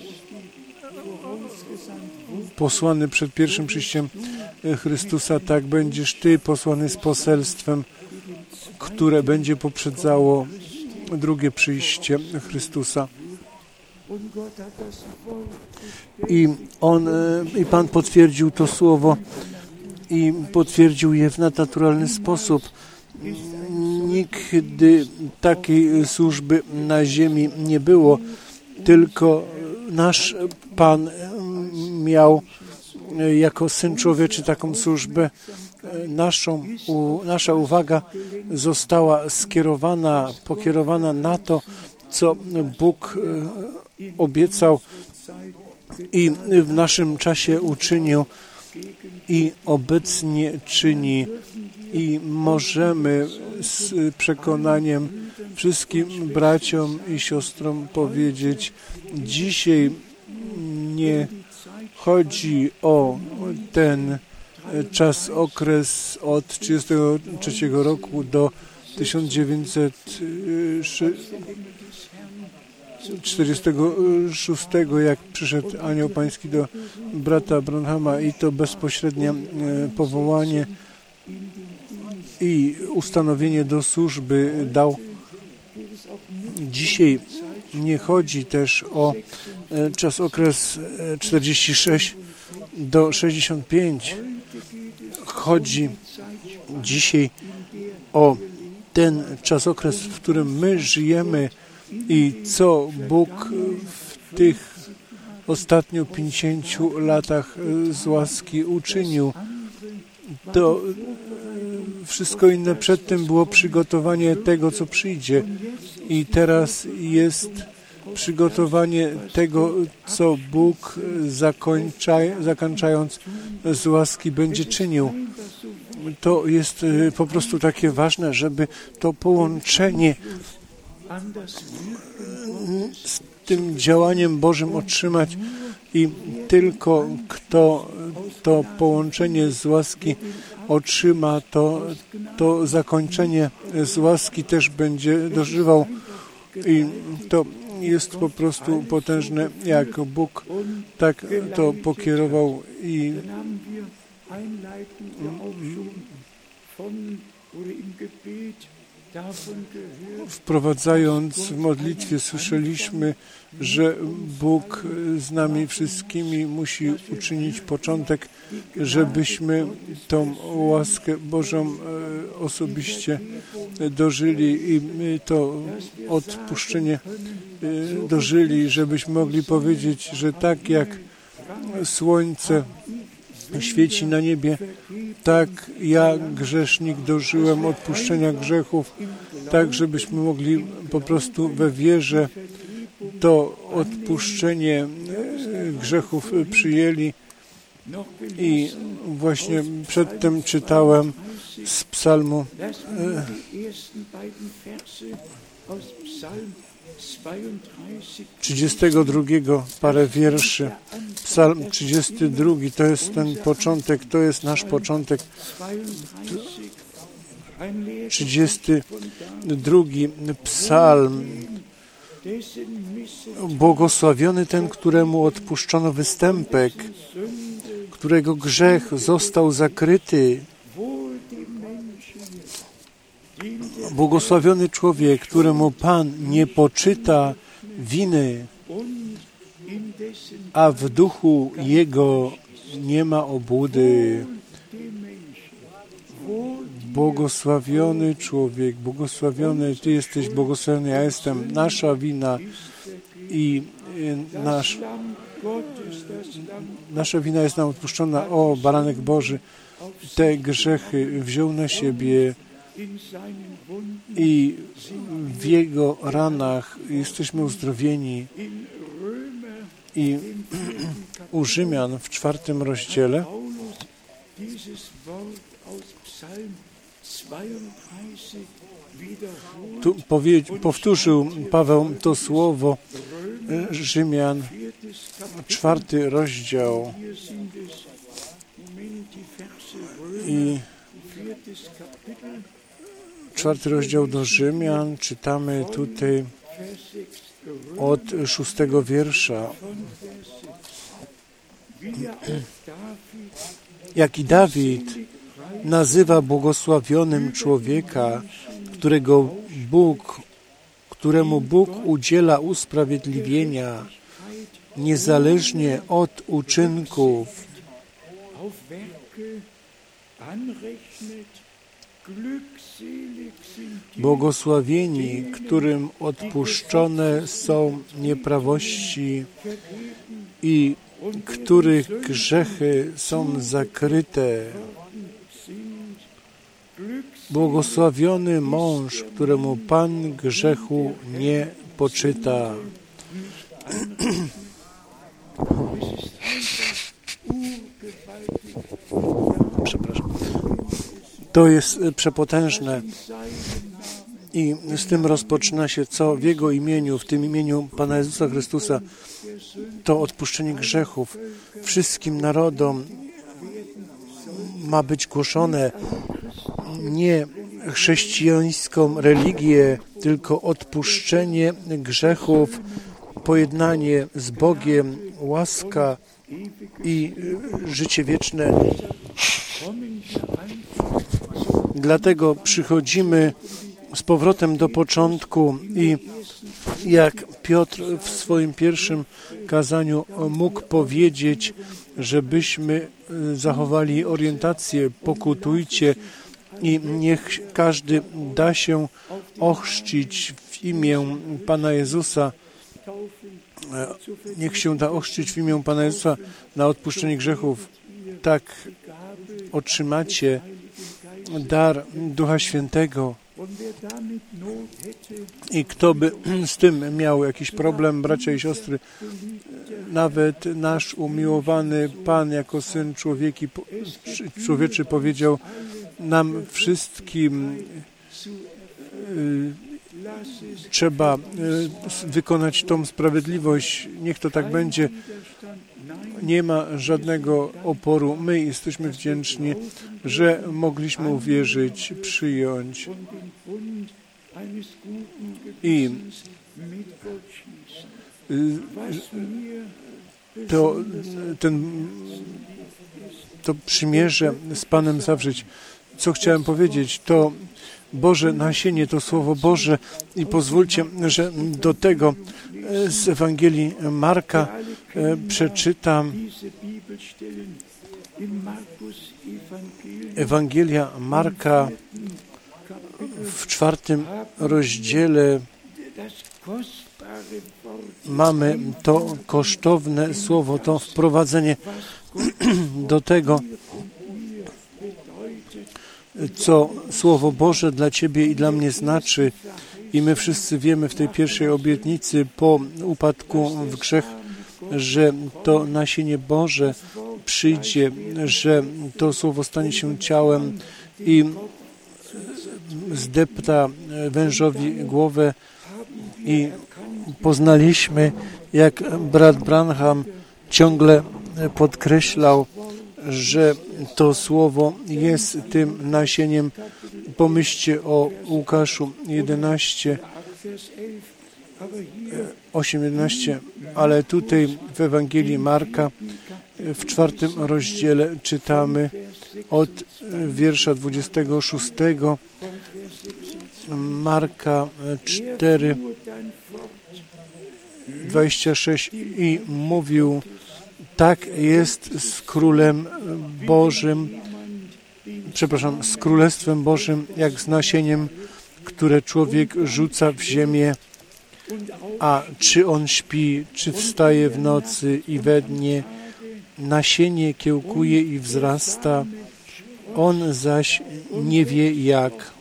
posłany przed pierwszym przyjściem Chrystusa, tak będziesz Ty posłany z poselstwem, które będzie poprzedzało drugie przyjście Chrystusa. I On, i Pan potwierdził to słowo i potwierdził je w nadnaturalny sposób. Nigdy takiej służby na ziemi nie było, tylko nasz Pan miał jako Syn Człowieczy taką służbę. Naszą, u, nasza uwaga została skierowana, pokierowana na to, co Bóg obiecał i w naszym czasie uczynił i obecnie czyni. I możemy z przekonaniem wszystkim braciom i siostrom powiedzieć, dzisiaj nie chodzi o ten czas, okres od trzydziestego trzeciego roku do tysiąc dziewięćset czterdziestego szóstego, jak przyszedł Anioł Pański do brata Branhama i to bezpośrednie powołanie i ustanowienie do służby dał. Dzisiaj nie chodzi też o czas, okres czterdzieści sześć do sześćdziesiąt pięć. Chodzi dzisiaj o ten czas, okres, w którym my żyjemy i co Bóg w tych ostatnio pięćdziesięciu latach z łaski uczynił. To wszystko inne przed tym było przygotowanie tego, co przyjdzie. I teraz jest przygotowanie tego, co Bóg zakończa, zakończając z łaski będzie czynił. To jest po prostu takie ważne, żeby to połączenie z tym działaniem Bożym otrzymać i tylko kto to połączenie z łaski otrzyma, to, to zakończenie z łaski też będzie dożywał i to jest po prostu potężne, jak Bóg tak to pokierował i wprowadzając w modlitwie słyszeliśmy, że Bóg z nami wszystkimi musi uczynić początek, żebyśmy tą łaskę Bożą osobiście dożyli i my to odpuszczenie dożyli, żebyśmy mogli powiedzieć, że tak jak słońce świeci na niebie, tak ja, grzesznik, dożyłem odpuszczenia grzechów, tak żebyśmy mogli po prostu we wierze to odpuszczenie grzechów przyjęli I właśnie przedtem czytałem z psalmu e, trzydziestego drugiego parę wierszy. Psalm trzydziesty drugi to jest ten początek, to jest nasz początek. trzydziesty drugi psalm. Błogosławiony ten, któremu odpuszczono występek, którego grzech został zakryty. Błogosławiony człowiek, któremu Pan nie poczyta winy, a w duchu jego nie ma obłudy. Błogosławiony człowiek, błogosławiony, Ty jesteś błogosławiony, ja jestem, nasza wina i nasz, nasza wina jest nam odpuszczona. O, Baranek Boży, te grzechy wziął na siebie i w Jego ranach jesteśmy uzdrowieni. I u Rzymian w czwartym rozdziale tu powie, powtórzył Paweł to słowo Rzymian, czwarty rozdział i czwarty rozdział do Rzymian, czytamy tutaj od szóstego wiersza. Jak i Dawid nazywa błogosławionym człowieka, którego Bóg, któremu Bóg udziela usprawiedliwienia, niezależnie od uczynków. Błogosławieni, którym odpuszczone są nieprawości i których grzechy są zakryte. Błogosławiony mąż, któremu Pan grzechu nie poczyta. Przepraszam. To jest przepotężne i z tym rozpoczyna się, co w Jego imieniu, w tym imieniu Pana Jezusa Chrystusa, to odpuszczenie grzechów wszystkim narodom ma być głoszone. Nie chrześcijańską religię, tylko odpuszczenie grzechów, pojednanie z Bogiem, łaska i życie wieczne. Dlatego przychodzimy z powrotem do początku i jak Piotr w swoim pierwszym kazaniu mógł powiedzieć, żebyśmy zachowali orientację, pokutujcie i niech każdy da się ochrzcić w imię Pana Jezusa. Niech się da ochrzcić w imię Pana Jezusa na odpuszczenie grzechów. Tak otrzymacie dar Ducha Świętego. I kto by z tym miał jakiś problem, bracia i siostry, nawet nasz umiłowany Pan jako Syn człowieki, człowieczy powiedział nam wszystkim, y, trzeba y, wykonać tą sprawiedliwość. Niech to tak będzie. Nie ma żadnego oporu. My jesteśmy wdzięczni, że mogliśmy uwierzyć, przyjąć i to, ten, to przymierze z Panem zawrzeć. Co chciałem powiedzieć, to Boże nasienie, to Słowo Boże i pozwólcie, że do tego z Ewangelii Marka przeczytam. Ewangelia Marka w czwartym rozdziale mamy to kosztowne słowo, to wprowadzenie do tego, co Słowo Boże dla Ciebie i dla mnie znaczy. I my wszyscy wiemy w tej pierwszej obietnicy po upadku w grzech, że to nasienie Boże przyjdzie, że to słowo stanie się ciałem i zdepta wężowi głowę. I poznaliśmy, jak brat Branham ciągle podkreślał, że to słowo jest tym nasieniem. Pomyślcie o Łukaszu jedenaście, osiem, jedenaście, ale tutaj w Ewangelii Marka w czwartym rozdziale czytamy od wiersza dwudziestego szóstego, Marka cztery, dwadzieścia sześć i mówił, tak jest z Królem Bożym, przepraszam, z Królestwem Bożym, jak z nasieniem, które człowiek rzuca w ziemię, a czy on śpi, czy wstaje w nocy i we dnie, nasienie kiełkuje i wzrasta, on zaś nie wie jak.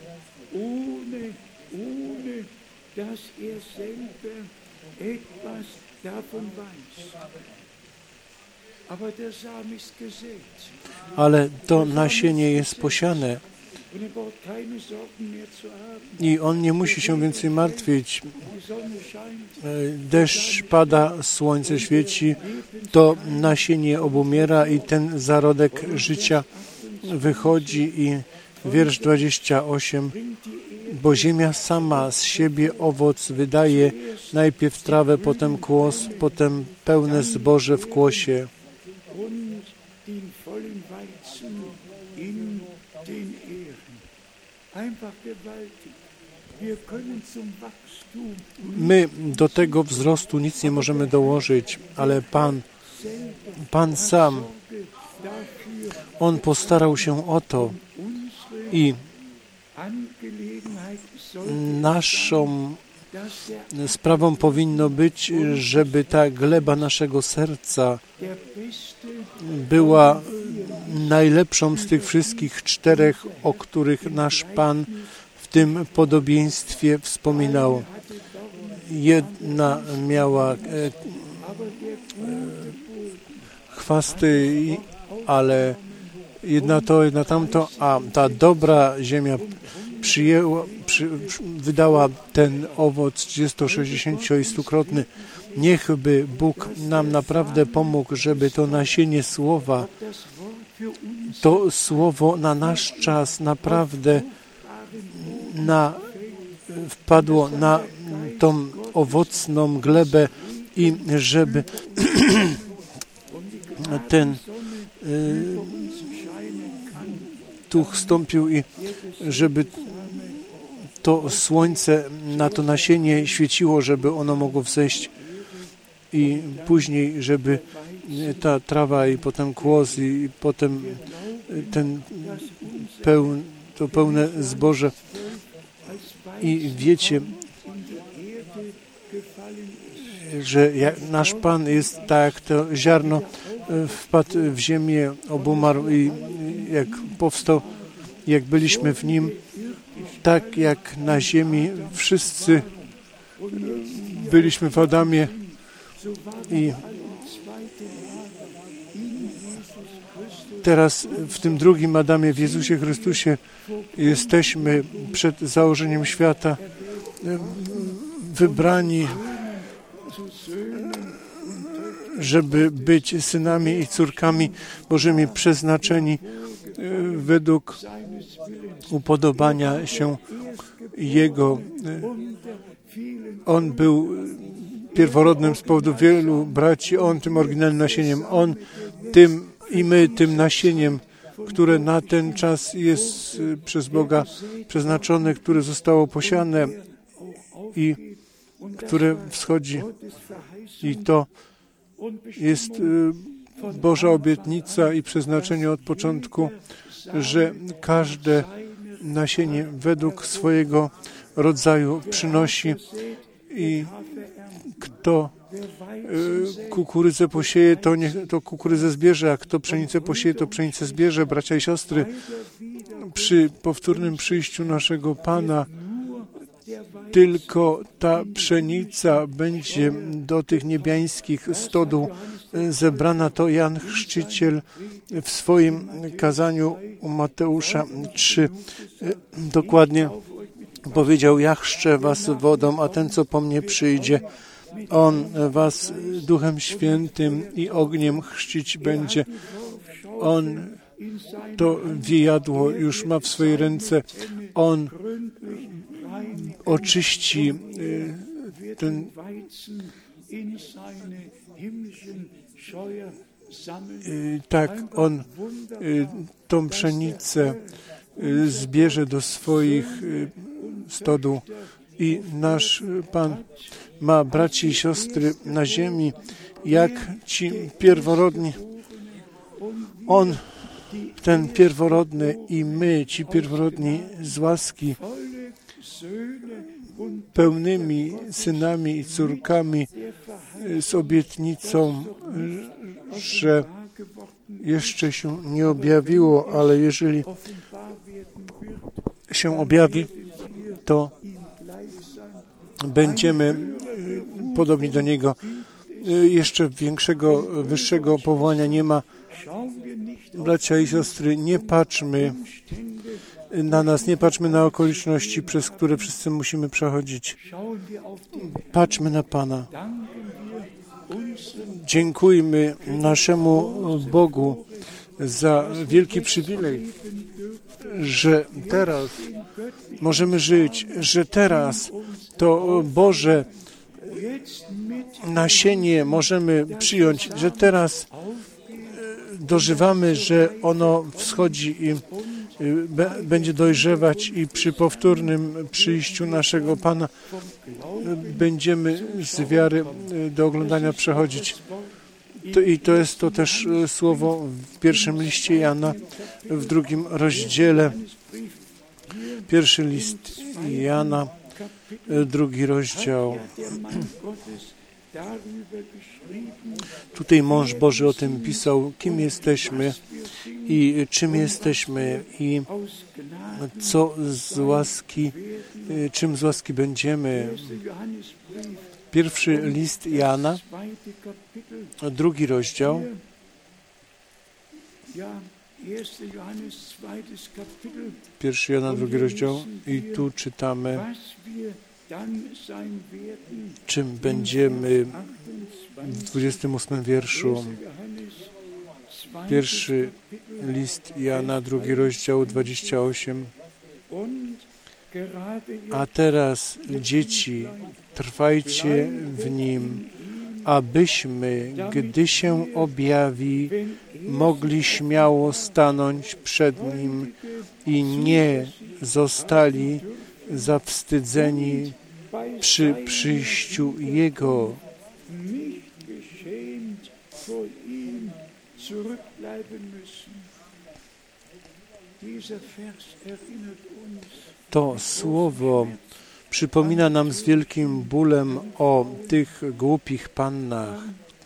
Ale to nasienie jest posiane i on nie musi się więcej martwić. Deszcz pada, słońce świeci, to nasienie obumiera i ten zarodek życia wychodzi. I wiersz dwudziesty ósmy, bo ziemia sama z siebie owoc wydaje, najpierw trawę, potem kłos, potem pełne zboże w kłosie. My do tego wzrostu nic nie możemy dołożyć, ale Pan, Pan sam, On postarał się o to i naszą sprawą powinno być, żeby ta gleba naszego serca była najlepszą z tych wszystkich czterech, o których nasz Pan w tym podobieństwie wspominał. Jedna miała chwasty, ale jedna to, jedna tamto, a ta dobra ziemia przyjęła, przy, wydała ten owoc trzydziesto, sześćdziesiąt i stukrotny. Niechby Bóg nam naprawdę pomógł, żeby to nasienie słowa, to słowo na nasz czas naprawdę na, wpadło na tą owocną glebę i żeby ten y, duch wstąpił i żeby to słońce na to nasienie świeciło, żeby ono mogło wzejść i później, żeby ta trawa i potem kłos i potem ten pełn, to pełne zboże. I wiecie, że jak nasz Pan jest tak, jak to ziarno wpadł w ziemię, obumarł i jak powstał, jak byliśmy w Nim, tak jak na ziemi wszyscy byliśmy w Adamie i teraz w tym drugim Adamie, w Jezusie Chrystusie, jesteśmy przed założeniem świata wybrani, żeby być synami i córkami Bożymi, przeznaczeni według upodobania się Jego. On był pierworodnym z powodu wielu braci, On tym oryginalnym nasieniem, On tym i my tym nasieniem, które na ten czas jest przez Boga przeznaczone, które zostało posiane i które wschodzi. I to jest Boża obietnica i przeznaczenie od początku, że każde nasienie według swojego rodzaju przynosi i kto kukurydzę posieje, to, nie, to kukurydzę zbierze, a kto pszenicę posieje, to pszenicę zbierze. Bracia i siostry, przy powtórnym przyjściu naszego Pana tylko ta pszenica będzie do tych niebiańskich stodół zebrana, to Jan Chrzciciel w swoim kazaniu u Mateusza trzy dokładnie powiedział: ja chrzczę was wodą, a ten, co po mnie przyjdzie, on was Duchem Świętym i ogniem chrzcić będzie. On to wiejadło już ma w swojej ręce. On oczyści ten tak, on tą pszenicę zbierze do swoich stodół i nasz Pan ma braci i siostry na ziemi, jak ci pierworodni. On, ten pierworodny i my, ci pierworodni z łaski, pełnymi synami i córkami z obietnicą, że jeszcze się nie objawiło, ale jeżeli się objawi, to będziemy podobni do Niego. Jeszcze większego, wyższego powołania nie ma. Bracia i siostry, nie patrzmy na nas, nie patrzmy na okoliczności, przez które wszyscy musimy przechodzić. Patrzmy na Pana. Dziękujmy naszemu Bogu za wielki przywilej, że teraz możemy żyć, że teraz to Boże nasienie możemy przyjąć, że teraz dożywamy, że ono wschodzi i będzie dojrzewać i przy powtórnym przyjściu naszego Pana będziemy z wiary do oglądania przechodzić. To, I to jest to też słowo w pierwszym liście Jana, w drugim rozdziale. Pierwszy list Jana, drugi rozdział. Tutaj mąż Boży o tym pisał, kim jesteśmy i czym jesteśmy i co z łaski, czym z łaski będziemy. Pierwszy list Jana, drugi rozdział. Pierwszy Jana, drugi rozdział i tu czytamy, czym będziemy w dwudziestym ósmym wierszu. Pierwszy list Jana, drugi rozdział, dwadzieścia osiem. A teraz, dzieci, trwajcie w Nim, abyśmy, gdy się objawi, mogli śmiało stanąć przed Nim i nie zostali zawstydzeni przy przyjściu Jego. To słowo przypomina nam z wielkim bólem o tych głupich pannach.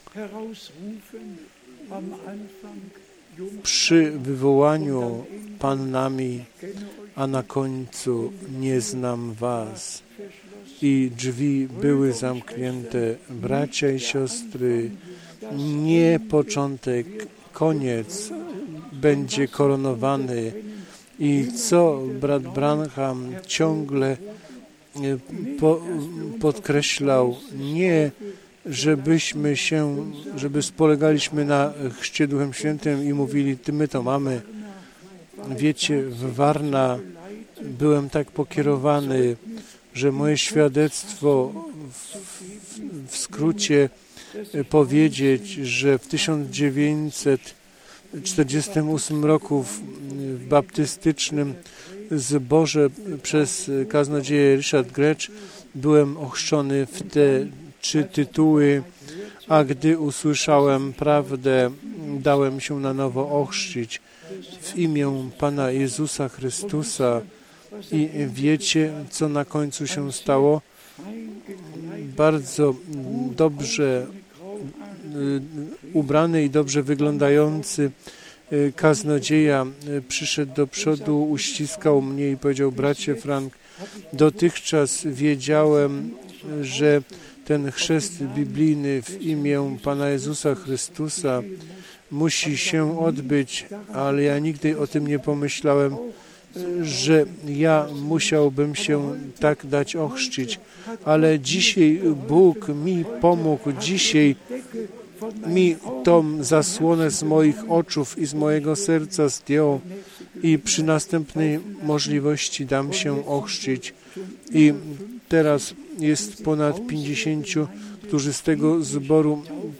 Przy wywołaniu pannami, a na końcu nie znam was. I drzwi były zamknięte. Bracia i siostry, nie początek, koniec będzie koronowany. I co brat Branham ciągle po, podkreślał, nie żebyśmy się, żeby spolegaliśmy na chrzcie Duchem Świętym i mówili, ty my to mamy. Wiecie, w Warna byłem tak pokierowany, że moje świadectwo w, w, w skrócie powiedzieć, że w tysiąc dziewięćset czterdziestym ósmym roku w, w baptystycznym zborze przez kaznodzieję Richard Gretsch byłem ochrzczony w te trzy tytuły, a gdy usłyszałem prawdę, dałem się na nowo ochrzcić w imię Pana Jezusa Chrystusa. I wiecie, co na końcu się stało? Bardzo dobrze ubrany i dobrze wyglądający kaznodzieja przyszedł do przodu, uściskał mnie i powiedział, bracie Frank, Dotychczas wiedziałem, że ten chrzest biblijny w imię Pana Jezusa Chrystusa musi się odbyć, ale ja nigdy o tym nie pomyślałem, że ja musiałbym się tak dać ochrzcić. Ale dzisiaj Bóg mi pomógł, dzisiaj mi tą zasłonę z moich oczów i z mojego serca zdjął i przy następnej możliwości dam się ochrzcić. I teraz jest ponad pięćdziesięciu, którzy z tego zboru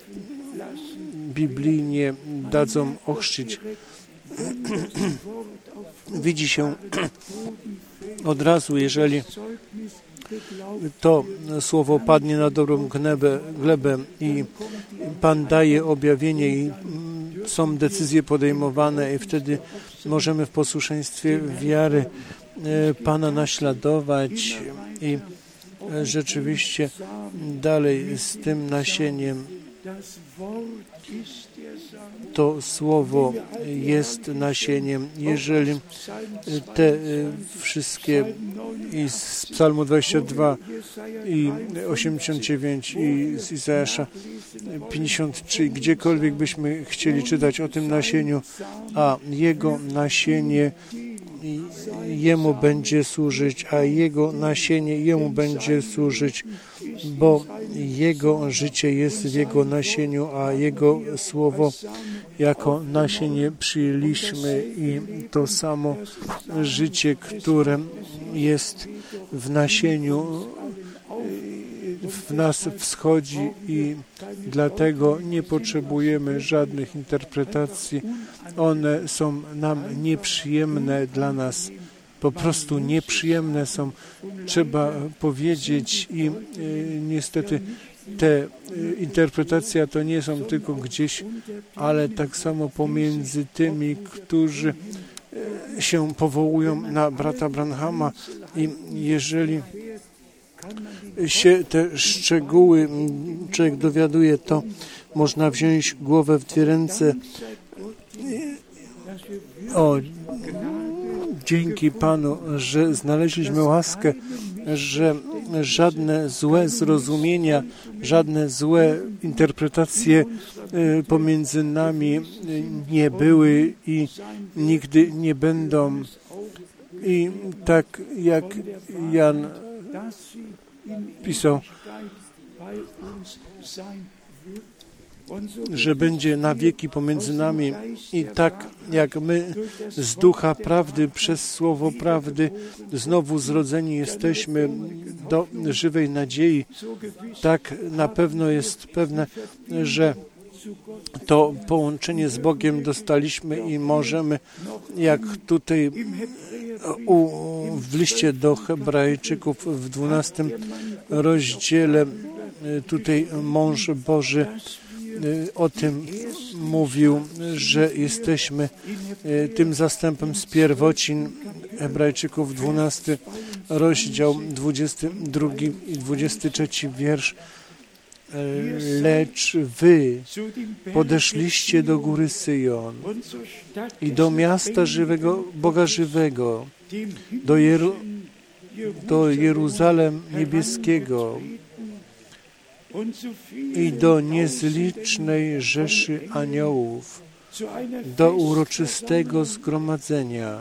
biblijnie dadzą ochrzcić. Widzi się od razu, jeżeli to słowo padnie na dobrą glebę, glebę i Pan daje objawienie i są decyzje podejmowane i wtedy możemy w posłuszeństwie wiary Pana naśladować i rzeczywiście dalej z tym nasieniem to słowo jest nasieniem. Jeżeli te wszystkie i z Psalmu dwudziestego drugiego i osiemdziesiąt dziewięć i z Izajasza pięćdziesiąt trzy, gdziekolwiek byśmy chcieli czytać o tym nasieniu, a jego nasienie Jemu będzie służyć, a Jego nasienie Jemu będzie służyć, bo Jego życie jest w Jego nasieniu, a Jego słowo jako nasienie przyjęliśmy i to samo życie, które jest w nasieniu, w nas wschodzi i dlatego nie potrzebujemy żadnych interpretacji. One są nam nieprzyjemne dla nas. Po prostu nieprzyjemne są, trzeba powiedzieć i y, niestety te y, interpretacje to nie są tylko gdzieś, ale tak samo pomiędzy tymi, którzy y, się powołują na brata Branhama i jeżeli się te szczegóły człowiek dowiaduje, to można wziąć głowę w dwie ręce. O, dzięki Panu, że znaleźliśmy łaskę, że żadne złe zrozumienia, żadne złe interpretacje pomiędzy nami nie były i nigdy nie będą. I tak jak Jan pisał, że będzie na wieki pomiędzy nami i tak jak my z ducha prawdy, przez słowo prawdy znowu zrodzeni jesteśmy do żywej nadziei, tak na pewno jest pewne, że to połączenie z Bogiem dostaliśmy i możemy, jak tutaj u, w liście do Hebrajczyków w dwunastym rozdziale, tutaj mąż Boży o tym mówił, że jesteśmy tym zastępem z pierwocin. Hebrajczyków dwunasty rozdział, dwudziesty drugi i dwudziesty trzeci wiersz. Lecz wy podeszliście do góry Syjon i do miasta żywego, Boga żywego, do, Jeru, do Jeruzalem niebieskiego i do niezlicznej rzeszy aniołów, do uroczystego zgromadzenia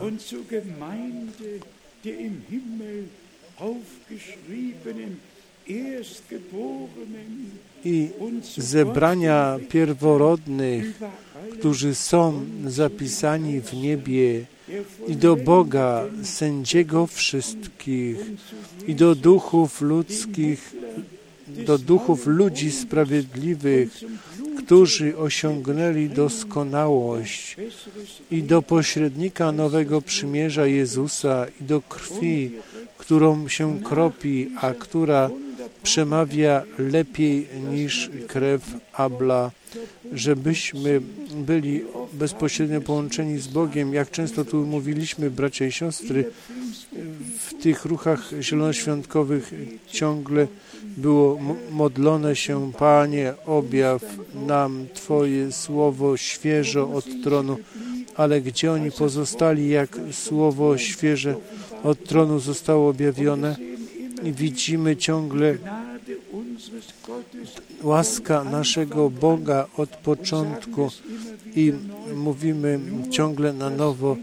i zebrania pierworodnych, którzy są zapisani w niebie, i do Boga, sędziego wszystkich, i do duchów ludzkich, do duchów ludzi sprawiedliwych, którzy osiągnęli doskonałość, i do pośrednika nowego przymierza Jezusa, i do krwi, którą się kropi, a która przemawia lepiej niż krew Abla, żebyśmy byli bezpośrednio połączeni z Bogiem. Jak często tu mówiliśmy, bracia i siostry, w tych ruchach zielonoświątkowych ciągle było modlone się: Panie, objaw nam Twoje słowo świeżo od tronu. Ale gdzie oni pozostali, jak słowo świeże od tronu zostało objawione i widzimy ciągle łaska naszego Boga od początku i mówimy ciągle na nowo,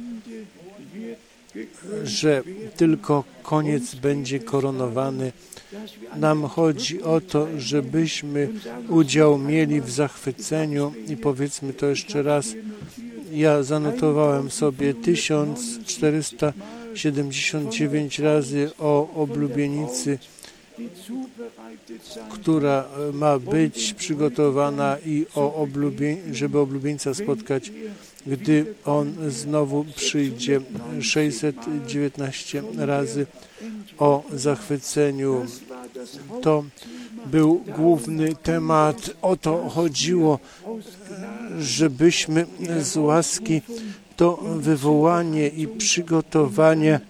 że tylko koniec będzie koronowany. Nam chodzi o to, żebyśmy udział mieli w zachwyceniu i powiedzmy to jeszcze raz. Ja zanotowałem sobie tysiąc czterysta siedemdziesiąt dziewięć razy o oblubienicy, która ma być przygotowana i o oblubie, żeby oblubieńca spotkać, gdy on znowu przyjdzie. sześćset dziewiętnaście razy o zachwyceniu. To był główny temat. O to chodziło, żebyśmy z łaski to wywołanie i przygotowanie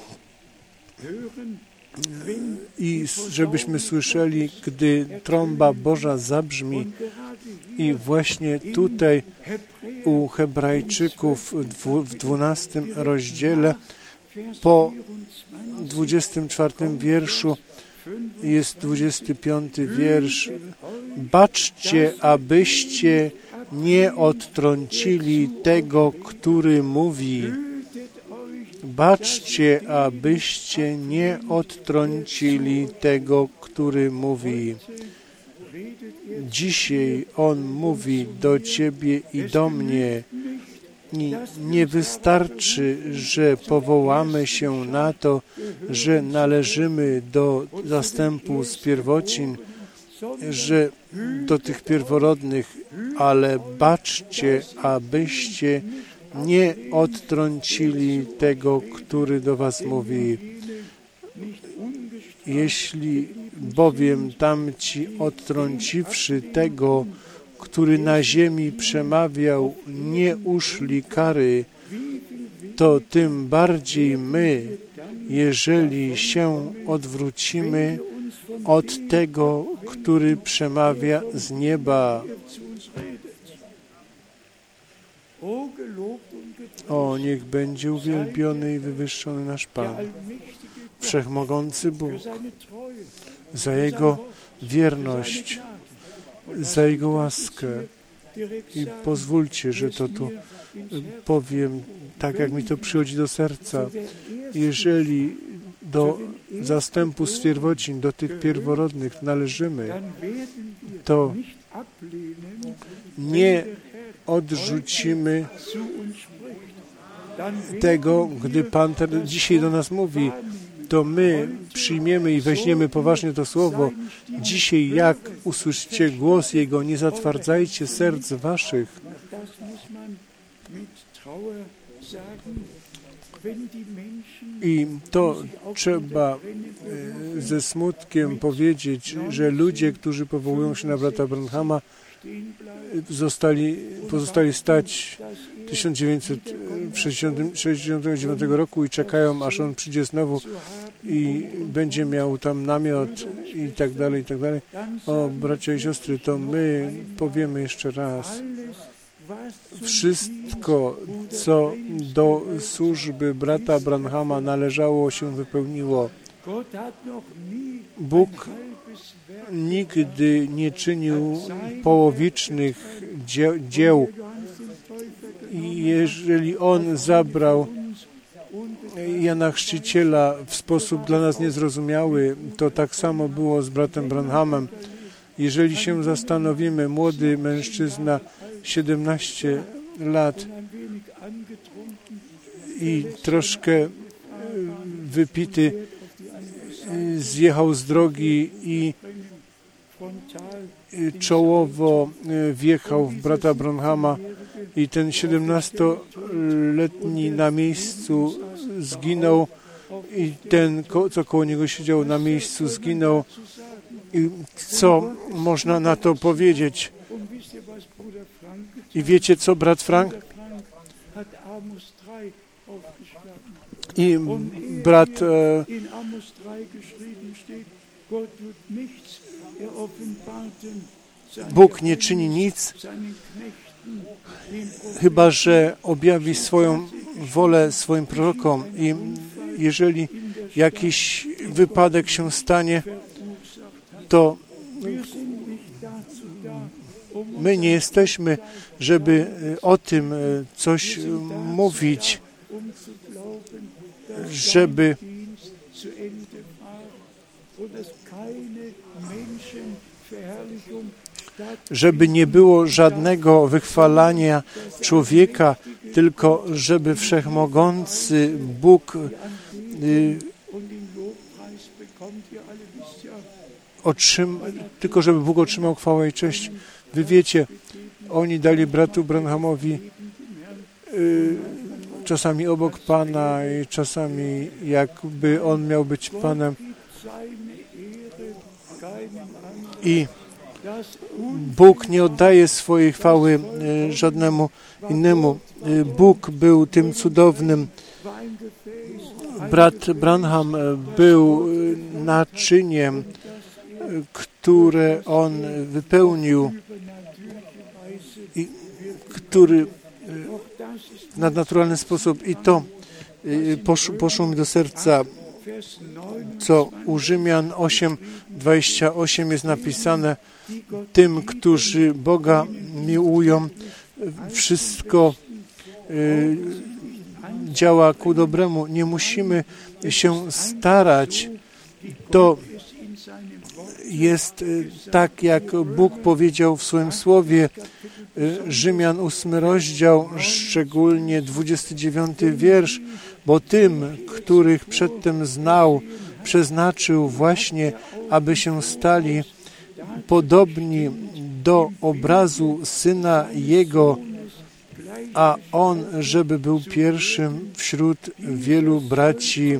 i żebyśmy słyszeli, gdy trąba Boża zabrzmi. I właśnie tutaj u Hebrajczyków w dwunastym rozdziale po dwudziestym czwartym wierszu jest dwudziesty piąty wiersz. Baczcie, abyście nie odtrącili tego, który mówi. Baczcie, abyście nie odtrącili tego, który mówi. Dzisiaj On mówi do Ciebie i do mnie. I nie wystarczy, że powołamy się na to, że należymy do zastępu z pierwocin, że do tych pierworodnych, ale baczcie, abyście nie odtrącili tego, który do was mówi. Jeśli bowiem tamci odtrąciwszy tego, który na ziemi przemawiał, nie uszli kary, to tym bardziej my, jeżeli się odwrócimy od tego, który przemawia z nieba. O, niech będzie uwielbiony i wywyższony nasz Pan, Wszechmogący Bóg, za Jego wierność, za Jego łaskę. I pozwólcie, że to tu powiem tak, jak mi to przychodzi do serca. Jeżeli do zastępu z pierwocin, do tych pierworodnych należymy, to nie odrzucimy tego, gdy Pan dzisiaj do nas mówi, to my przyjmiemy i weźmiemy poważnie to słowo. Dzisiaj, jak usłyszycie głos Jego, nie zatwardzajcie serc waszych. I to trzeba ze smutkiem powiedzieć, że ludzie, którzy powołują się na brata Branhama, zostali, pozostali stać w tysiąc dziewięćset sześćdziesiątym dziewiątym roku i czekają, aż on przyjdzie znowu i będzie miał tam namiot i tak dalej, i tak dalej. O, bracia i siostry, to my powiemy jeszcze raz. Wszystko, co do służby brata Branhama należało, się wypełniło. Bóg nigdy nie czynił połowicznych dzieł. I jeżeli On zabrał Jana Chrzciciela w sposób dla nas niezrozumiały, to tak samo było z bratem Branhamem. Jeżeli się zastanowimy, młody mężczyzna, siedemnaście lat i troszkę wypity, zjechał z drogi i czołowo wjechał w brata Branhama i ten siedemnastoletni na miejscu zginął i ten, co koło niego siedział, na miejscu zginął. I co można na to powiedzieć? I wiecie co, brat Frank? I brat e, Bóg nie czyni nic, chyba że objawi swoją wolę swoim prorokom. I jeżeli jakiś wypadek się stanie, to my nie jesteśmy, żeby o tym coś mówić, żeby żeby nie było żadnego wychwalania człowieka, tylko żeby Wszechmogący Bóg y, otrzym, tylko żeby Bóg otrzymał chwałę i cześć. Wy wiecie, oni dali bratu Branhamowi y, czasami obok Pana i czasami jakby on miał być Panem. I Bóg nie oddaje swojej chwały y, żadnemu innemu. Y, Bóg był tym cudownym. Brat Branham był naczyniem, które on wypełnił i który w nadnaturalny sposób i to poszło, poszło mi do serca, co u Rzymian osiem dwadzieścia osiem jest napisane: tym, którzy Boga miłują, wszystko y, działa ku dobremu. Nie musimy się starać. To jest y, tak, jak Bóg powiedział w swoim słowie. y, Rzymian ósmy rozdział, szczególnie dwudziesty dziewiąty wiersz, bo tym, których przedtem znał, przeznaczył właśnie, aby się stali podobni do obrazu Syna Jego, a On, żeby był pierwszym wśród wielu braci.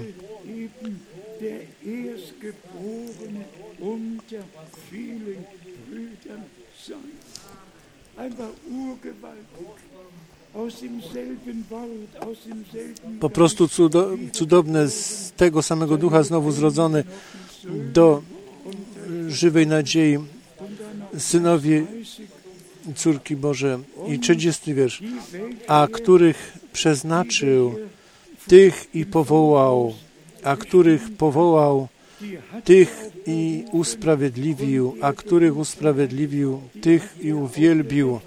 Po prostu cudowne, z tego samego ducha znowu zrodzony do żywej nadziei, synowie i córki Boże. I trzydziesty wiersz. A których przeznaczył, tych i powołał, a których powołał, tych i usprawiedliwił, a których usprawiedliwił, tych i uwielbił.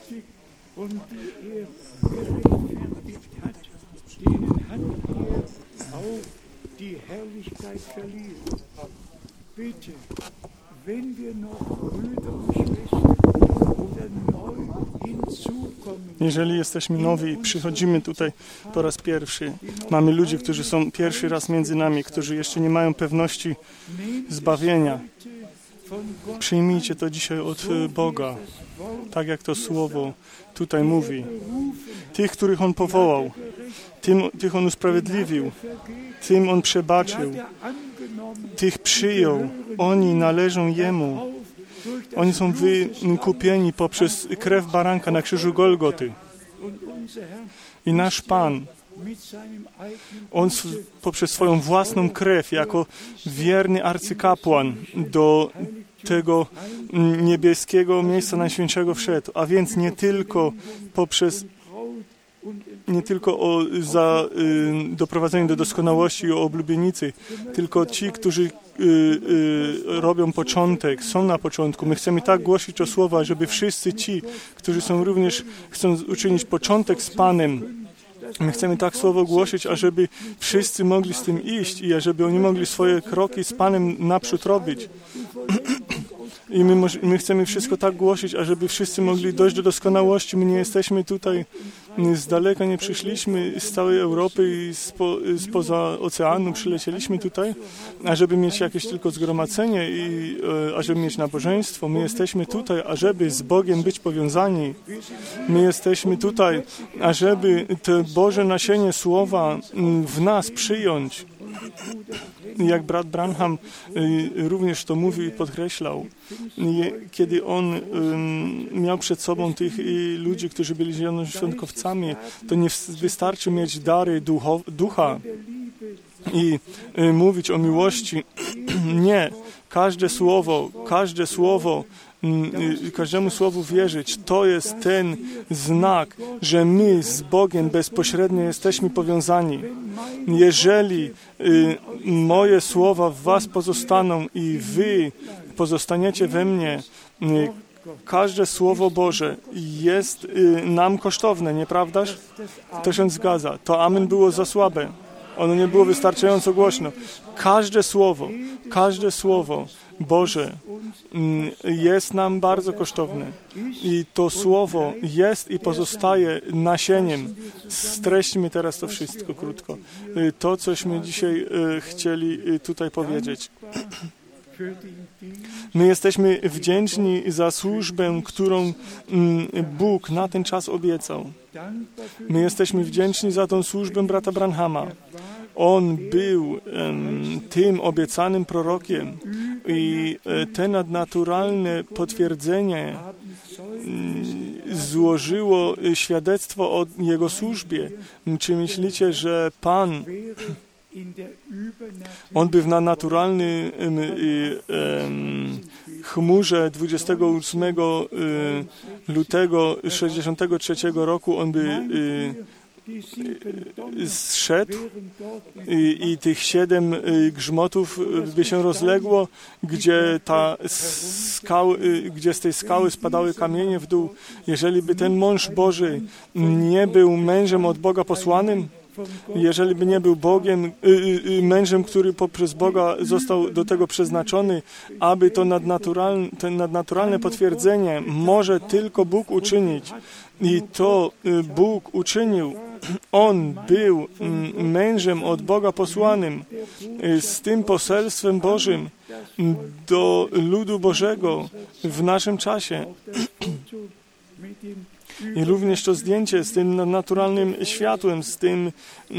Jeżeli jesteśmy nowi i przychodzimy tutaj po raz pierwszy, mamy ludzi, którzy są pierwszy raz między nami, którzy jeszcze nie mają pewności zbawienia. Przyjmijcie to dzisiaj od Boga, tak jak to Słowo tutaj mówi. Tych, których On powołał, tym, tych On usprawiedliwił, tym On przebaczył, tych przyjął. Oni należą Jemu. Oni są wykupieni poprzez krew baranka na krzyżu Golgoty. I nasz Pan, On poprzez swoją własną krew, jako wierny arcykapłan do tego niebieskiego miejsca najświętszego wszedł, a więc nie tylko poprzez nie tylko o za, y, doprowadzenie do doskonałości i o oblubienicy, tylko ci, którzy y, y, robią początek, są na początku. My chcemy tak głosić o słowa, żeby wszyscy ci, którzy są również, chcą uczynić początek z Panem, my chcemy tak słowo głosić, ażeby wszyscy mogli z tym iść i ażeby oni mogli swoje kroki z Panem naprzód robić. I my, my chcemy wszystko tak głosić, ażeby wszyscy mogli dojść do doskonałości. My nie jesteśmy tutaj z daleka, nie przyszliśmy z całej Europy i spo, spoza oceanu. Przylecieliśmy tutaj, ażeby mieć jakieś tylko zgromadzenie i ażeby mieć nabożeństwo. My jesteśmy tutaj, ażeby z Bogiem być powiązani. My jesteśmy tutaj, ażeby to Boże nasienie słowa w nas przyjąć. Jak brat Branham również to mówił i podkreślał, kiedy on miał przed sobą tych ludzi, którzy byli zielonoświątkowcami, to nie wystarczy mieć dary ducho, ducha i mówić o miłości. Nie. Każde słowo, każde słowo każdemu słowu wierzyć. To jest ten znak, że my z Bogiem bezpośrednio jesteśmy powiązani. Jeżeli moje słowa w was pozostaną i wy pozostaniecie we mnie, każde Słowo Boże jest nam kosztowne, nieprawdaż? To się zgadza. To amen było za słabe. Ono nie było wystarczająco głośno. Każde słowo, każde słowo Boże jest nam bardzo kosztowne. I to słowo jest i pozostaje nasieniem. Streśćmy teraz to wszystko krótko. To, cośmy dzisiaj chcieli tutaj powiedzieć. My jesteśmy wdzięczni za służbę, którą Bóg na ten czas obiecał. My jesteśmy wdzięczni za tą służbę brata Branhama. On był um, tym obiecanym prorokiem i te nadnaturalne potwierdzenie um, złożyło świadectwo o jego służbie. Czy myślicie, że Pan On by w nadnaturalnej um, um, chmurze dwudziestego ósmego lutego sześćdziesiątego trzeciego roku on by um, zszedł i, i tych siedem grzmotów by się rozległo, gdzie, ta skał, gdzie z tej skały spadały kamienie w dół. Jeżeli by ten mąż Boży nie był mężem od Boga posłanym, jeżeli by nie był Bogiem, y, y, mężem, który poprzez Boga został do tego przeznaczony, aby to nadnaturalne, to nadnaturalne potwierdzenie może tylko Bóg uczynić. I to y, Bóg uczynił. On był y, mężem od Boga posłanym y, z tym poselstwem Bożym y, do ludu Bożego w naszym czasie. I również to zdjęcie z tym naturalnym światłem, z tym,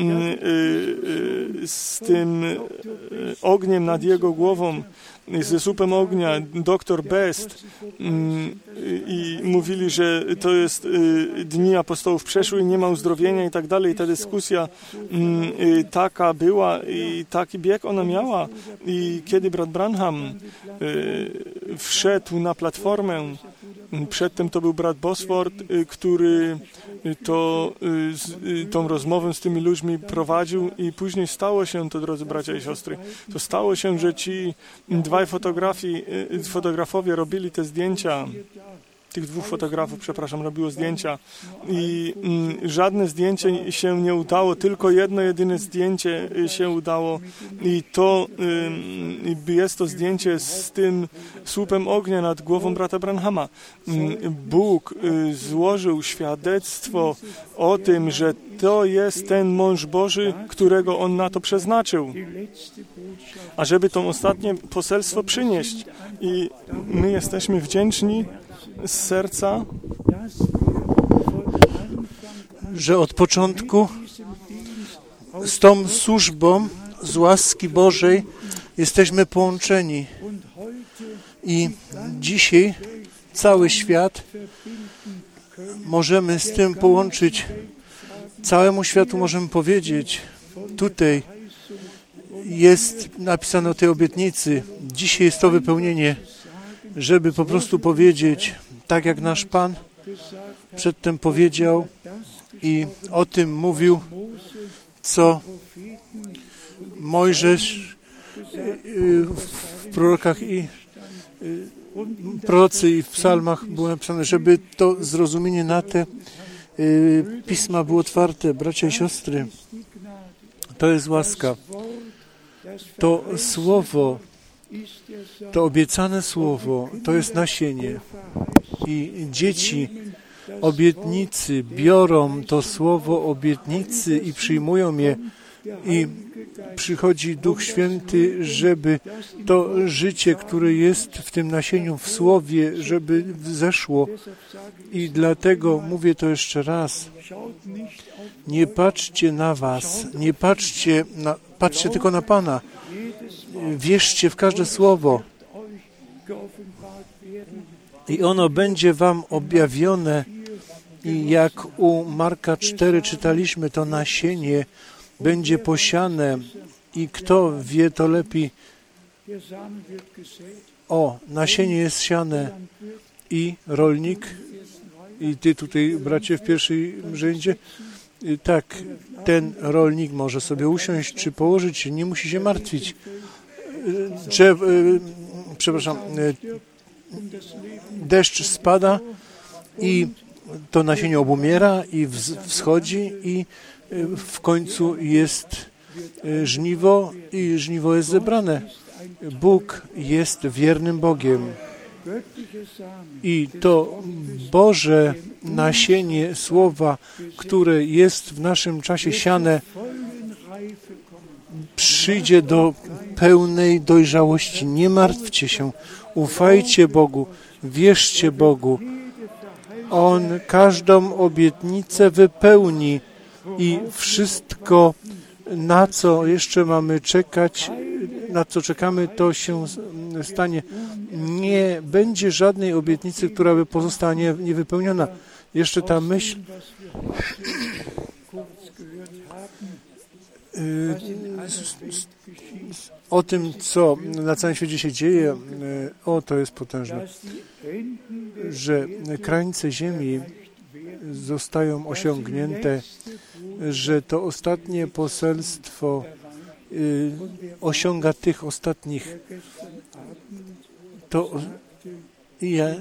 z tym ogniem nad jego głową, ze słupem ognia, doktor Best, i mówili, że to jest dni apostołów przeszły, nie ma uzdrowienia i tak dalej. Ta dyskusja taka była i taki bieg ona miała. I kiedy brat Branham wszedł na platformę, przedtem to był brat Bosworth, który to, tą rozmowę z tymi ludźmi prowadził i później stało się to, drodzy bracia i siostry, to stało się, że ci dwaj fotografii, fotografowie robili te zdjęcia, tych dwóch fotografów, przepraszam, robiło zdjęcia i mm, żadne zdjęcie się nie udało, tylko jedno jedyne zdjęcie się udało i to y, jest to zdjęcie z tym słupem ognia nad głową brata Branhama. Bóg y, złożył świadectwo o tym, że to jest ten mąż Boży, którego On na to przeznaczył, a żeby to ostatnie poselstwo przynieść. I my jesteśmy wdzięczni z serca, że od początku z tą służbą z łaski Bożej jesteśmy połączeni i dzisiaj cały świat możemy z tym połączyć. Całemu światu możemy powiedzieć, tutaj jest napisane o tej obietnicy, dzisiaj jest to wypełnienie, żeby po prostu powiedzieć, tak jak nasz Pan przedtem powiedział i o tym mówił, co Mojżesz w prorokach i prorocy i w psalmach było napisane, żeby to zrozumienie na te pisma było otwarte. Bracia i siostry, to jest łaska. To słowo, to obiecane słowo, to jest nasienie. I dzieci obietnicy biorą to słowo obietnicy i przyjmują je. I przychodzi Duch Święty, żeby to życie, które jest w tym nasieniu, w słowie, żeby zeszło. I dlatego mówię to jeszcze raz. Nie patrzcie na was, nie patrzcie, na, patrzcie tylko na Pana. Wierzcie w każde słowo. I ono będzie wam objawione. I jak u Marka cztery czytaliśmy, to nasienie będzie posiane i kto wie to lepiej. o, nasienie jest siane i rolnik, i ty tutaj, bracie, w pierwszym rzędzie, tak, ten rolnik może sobie usiąść czy położyć się, nie musi się martwić. Drzew, przepraszam, deszcz spada i to nasienie obumiera i wschodzi i w końcu jest żniwo i żniwo jest zebrane. Bóg jest wiernym Bogiem i to Boże nasienie słowa, które jest w naszym czasie siane, przyjdzie do pełnej dojrzałości. Nie martwcie się, ufajcie Bogu, wierzcie Bogu. On każdą obietnicę wypełni i wszystko, na co jeszcze mamy czekać, na co czekamy, to się stanie. Nie będzie żadnej obietnicy, która by pozostała nie, niewypełniona. Jeszcze ta myśl o tym, co na całym świecie się dzieje, o, to jest potężne, że krańce ziemi zostają osiągnięte, że to ostatnie poselstwo y, osiąga tych ostatnich. To ja,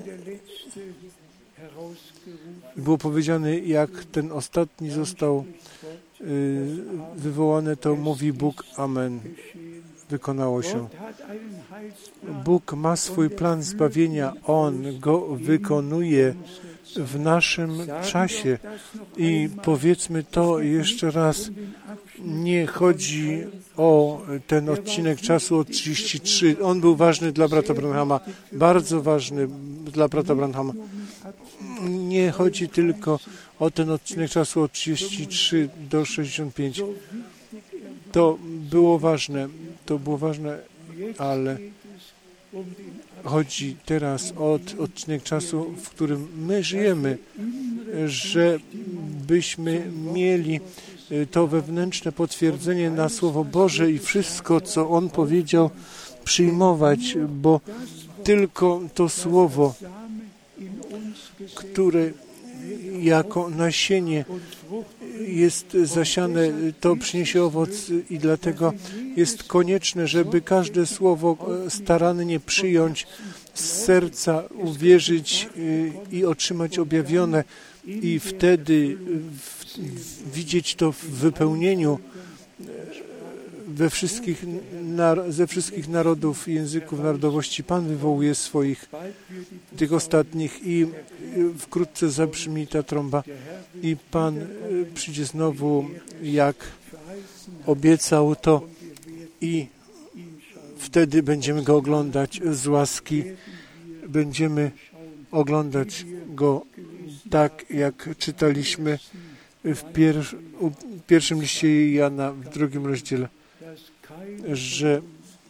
było powiedziane, jak ten ostatni został y, wywołany, to mówi Bóg Amen. Wykonało się. Bóg ma swój plan zbawienia. On go wykonuje w naszym czasie. I powiedzmy to jeszcze raz. Nie chodzi o ten odcinek czasu od trzydziestu trzech. On był ważny dla brata Branhama. Bardzo ważny dla brata Branhama. Nie chodzi tylko o ten odcinek czasu od trzydziestu trzech do sześćdziesięciu pięciu. To było ważne, to było ważne, ale chodzi teraz o odcinek czasu, w którym my żyjemy, żebyśmy mieli to wewnętrzne potwierdzenie na Słowo Boże i wszystko, co On powiedział, przyjmować, bo tylko to Słowo, które jako nasienie jest zasiane, to przyniesie owoc i dlatego jest konieczne, żeby każde słowo starannie przyjąć, z serca uwierzyć i otrzymać objawione i wtedy widzieć to w wypełnieniu we wszystkich, ze wszystkich narodów, języków, narodowości. Pan wywołuje swoich, tych ostatnich i wkrótce zabrzmi ta trąba i Pan przyjdzie znowu, jak obiecał to i wtedy będziemy Go oglądać z łaski. Będziemy oglądać Go tak, jak czytaliśmy w pier- pierwszym liście Jana w drugim rozdziale, że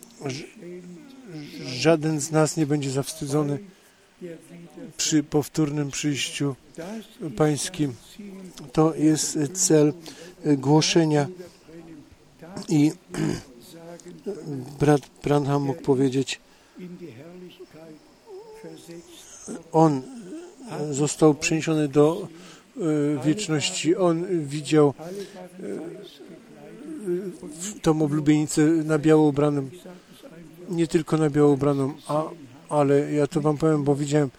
żaden z nas nie będzie zawstydzony przy powtórnym przyjściu Pańskim. To jest cel głoszenia i brat Branham mógł powiedzieć, on został przeniesiony do wieczności. On widział tą oblubienicę na biało ubraną, nie tylko na biało ubraną, a, ale ja to wam powiem, bo widziałem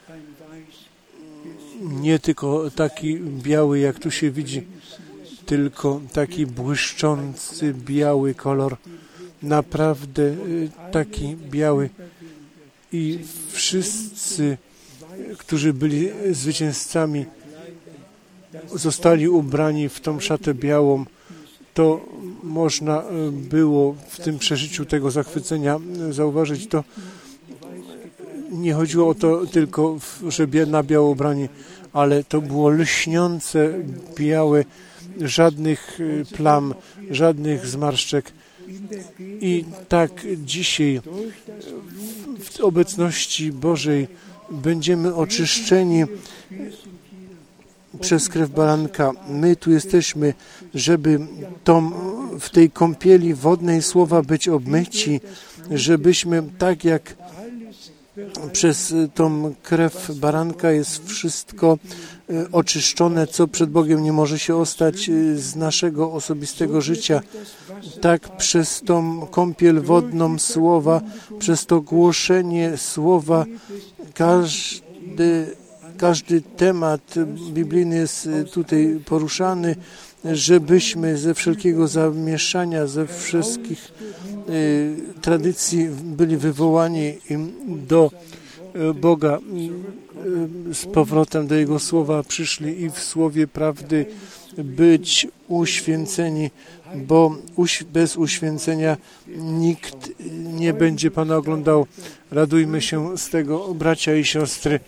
nie tylko taki biały, jak tu się widzi, tylko taki błyszczący biały kolor, naprawdę taki biały i wszyscy, którzy byli zwycięzcami, zostali ubrani w tą szatę białą. To można było w tym przeżyciu tego zachwycenia zauważyć. To nie chodziło o to tylko, że na biało ubrani, ale to było lśniące, białe, żadnych plam, żadnych zmarszczek. I tak dzisiaj w obecności Bożej będziemy oczyszczeni przez krew baranka. My tu jesteśmy, żeby tą, w tej kąpieli wodnej słowa być obmyci, żebyśmy tak jak przez tą krew baranka jest wszystko oczyszczone, co przed Bogiem nie może się ostać z naszego osobistego życia. Tak przez tą kąpiel wodną słowa, przez to głoszenie słowa, każdy, każdy temat biblijny jest tutaj poruszany, żebyśmy ze wszelkiego zamieszania, ze wszystkich y, tradycji byli wywołani do y, Boga, y, z powrotem do Jego Słowa przyszli i w Słowie prawdy być uświęceni, bo uś, bez uświęcenia nikt nie będzie Pana oglądał. Radujmy się z tego, bracia i siostry.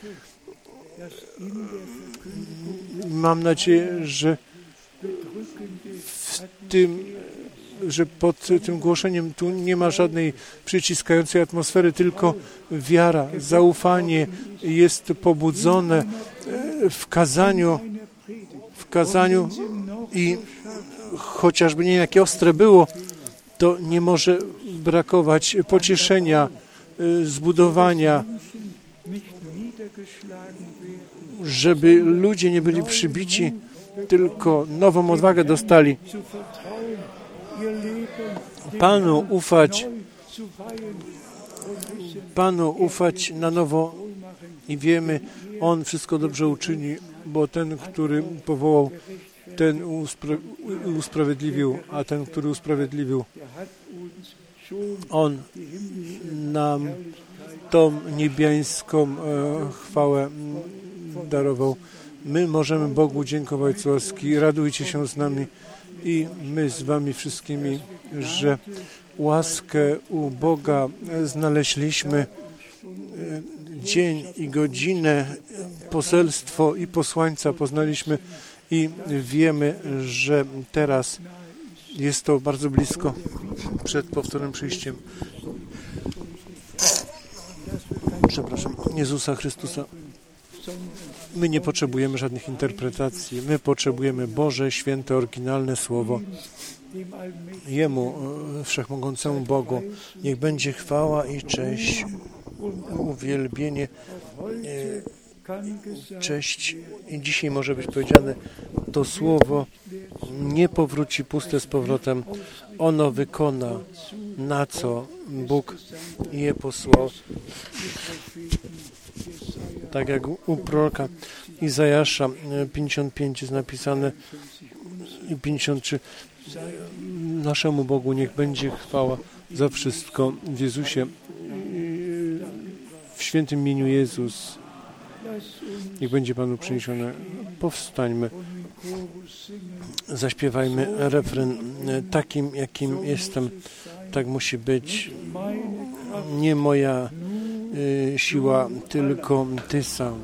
Mam nadzieję, że w tym, że pod tym głoszeniem tu nie ma żadnej przyciskającej atmosfery, tylko wiara, zaufanie jest pobudzone w kazaniu, w kazaniu i chociażby nie wiem, jakie ostre było, to nie może brakować pocieszenia, zbudowania, żeby ludzie nie byli przybici, tylko nową odwagę dostali. Panu ufać, Panu ufać na nowo i wiemy, On wszystko dobrze uczyni, bo ten, który powołał, ten uspra- usprawiedliwił, a ten, który usprawiedliwił, On nam tą niebiańską e, chwałę darował. My możemy Bogu dziękować z łaski. Radujcie się z nami i my z wami wszystkimi, że łaskę u Boga znaleźliśmy. Dzień i godzinę, poselstwo i posłańca poznaliśmy i wiemy, że teraz jest to bardzo blisko przed powtórnym przyjściem. Przepraszam, Jezusa Chrystusa. My nie potrzebujemy żadnych interpretacji. My potrzebujemy Boże, święte, oryginalne Słowo. Jemu, Wszechmogącemu Bogu, niech będzie chwała i cześć, uwielbienie, cześć. I dzisiaj może być powiedziane, to Słowo nie powróci puste z powrotem. Ono wykona, na co Bóg je posłał. Tak jak u proroka Izajasza pięćdziesiąt pięć jest napisane i pięćdziesiąt trzy. Naszemu Bogu niech będzie chwała za wszystko w Jezusie, w świętym imieniu Jezus. Niech będzie Panu przyniesione. Powstańmy, zaśpiewajmy refren takim, jakim jestem. Tak musi być. Nie moja y, siła, tylko Ty sam.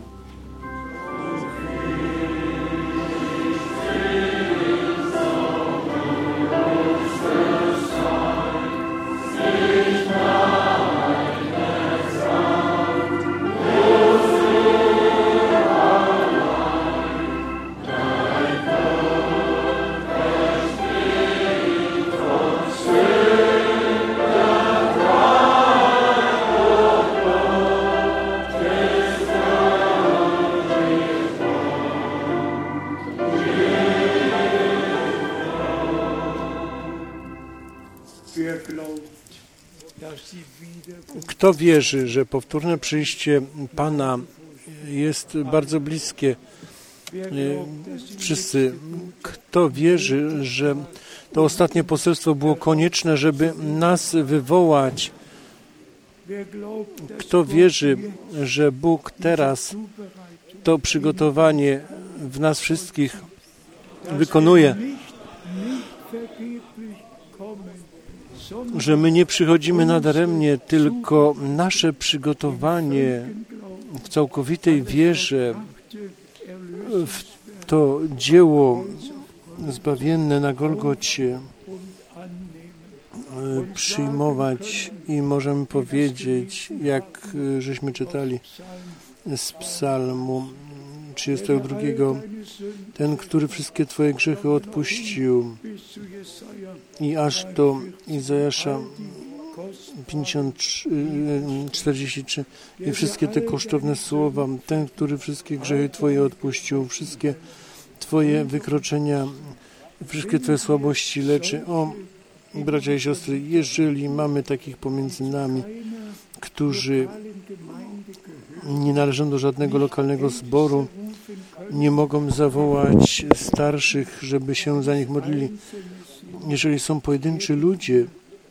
Kto wierzy, że powtórne przyjście Pana jest bardzo bliskie? Wszyscy. Kto wierzy, że to ostatnie poselstwo było konieczne, żeby nas wywołać? Kto wierzy, że Bóg teraz to przygotowanie w nas wszystkich wykonuje? Że my nie przychodzimy nadaremnie, tylko nasze przygotowanie w całkowitej wierze w to dzieło zbawienne na Golgocie przyjmować i możemy powiedzieć, jak żeśmy czytali z psalmu trzydziestego drugiego, ten, który wszystkie Twoje grzechy odpuścił, i aż do Izajasza pięćdziesiąt czterdzieści trzy i wszystkie te kosztowne słowa, ten, który wszystkie grzechy Twoje odpuścił, wszystkie Twoje wykroczenia, wszystkie Twoje słabości leczy. O, bracia i siostry, jeżeli mamy takich pomiędzy nami, którzy nie należą do żadnego lokalnego zboru, nie mogą zawołać starszych, żeby się za nich modlili. Jeżeli są pojedynczy ludzie,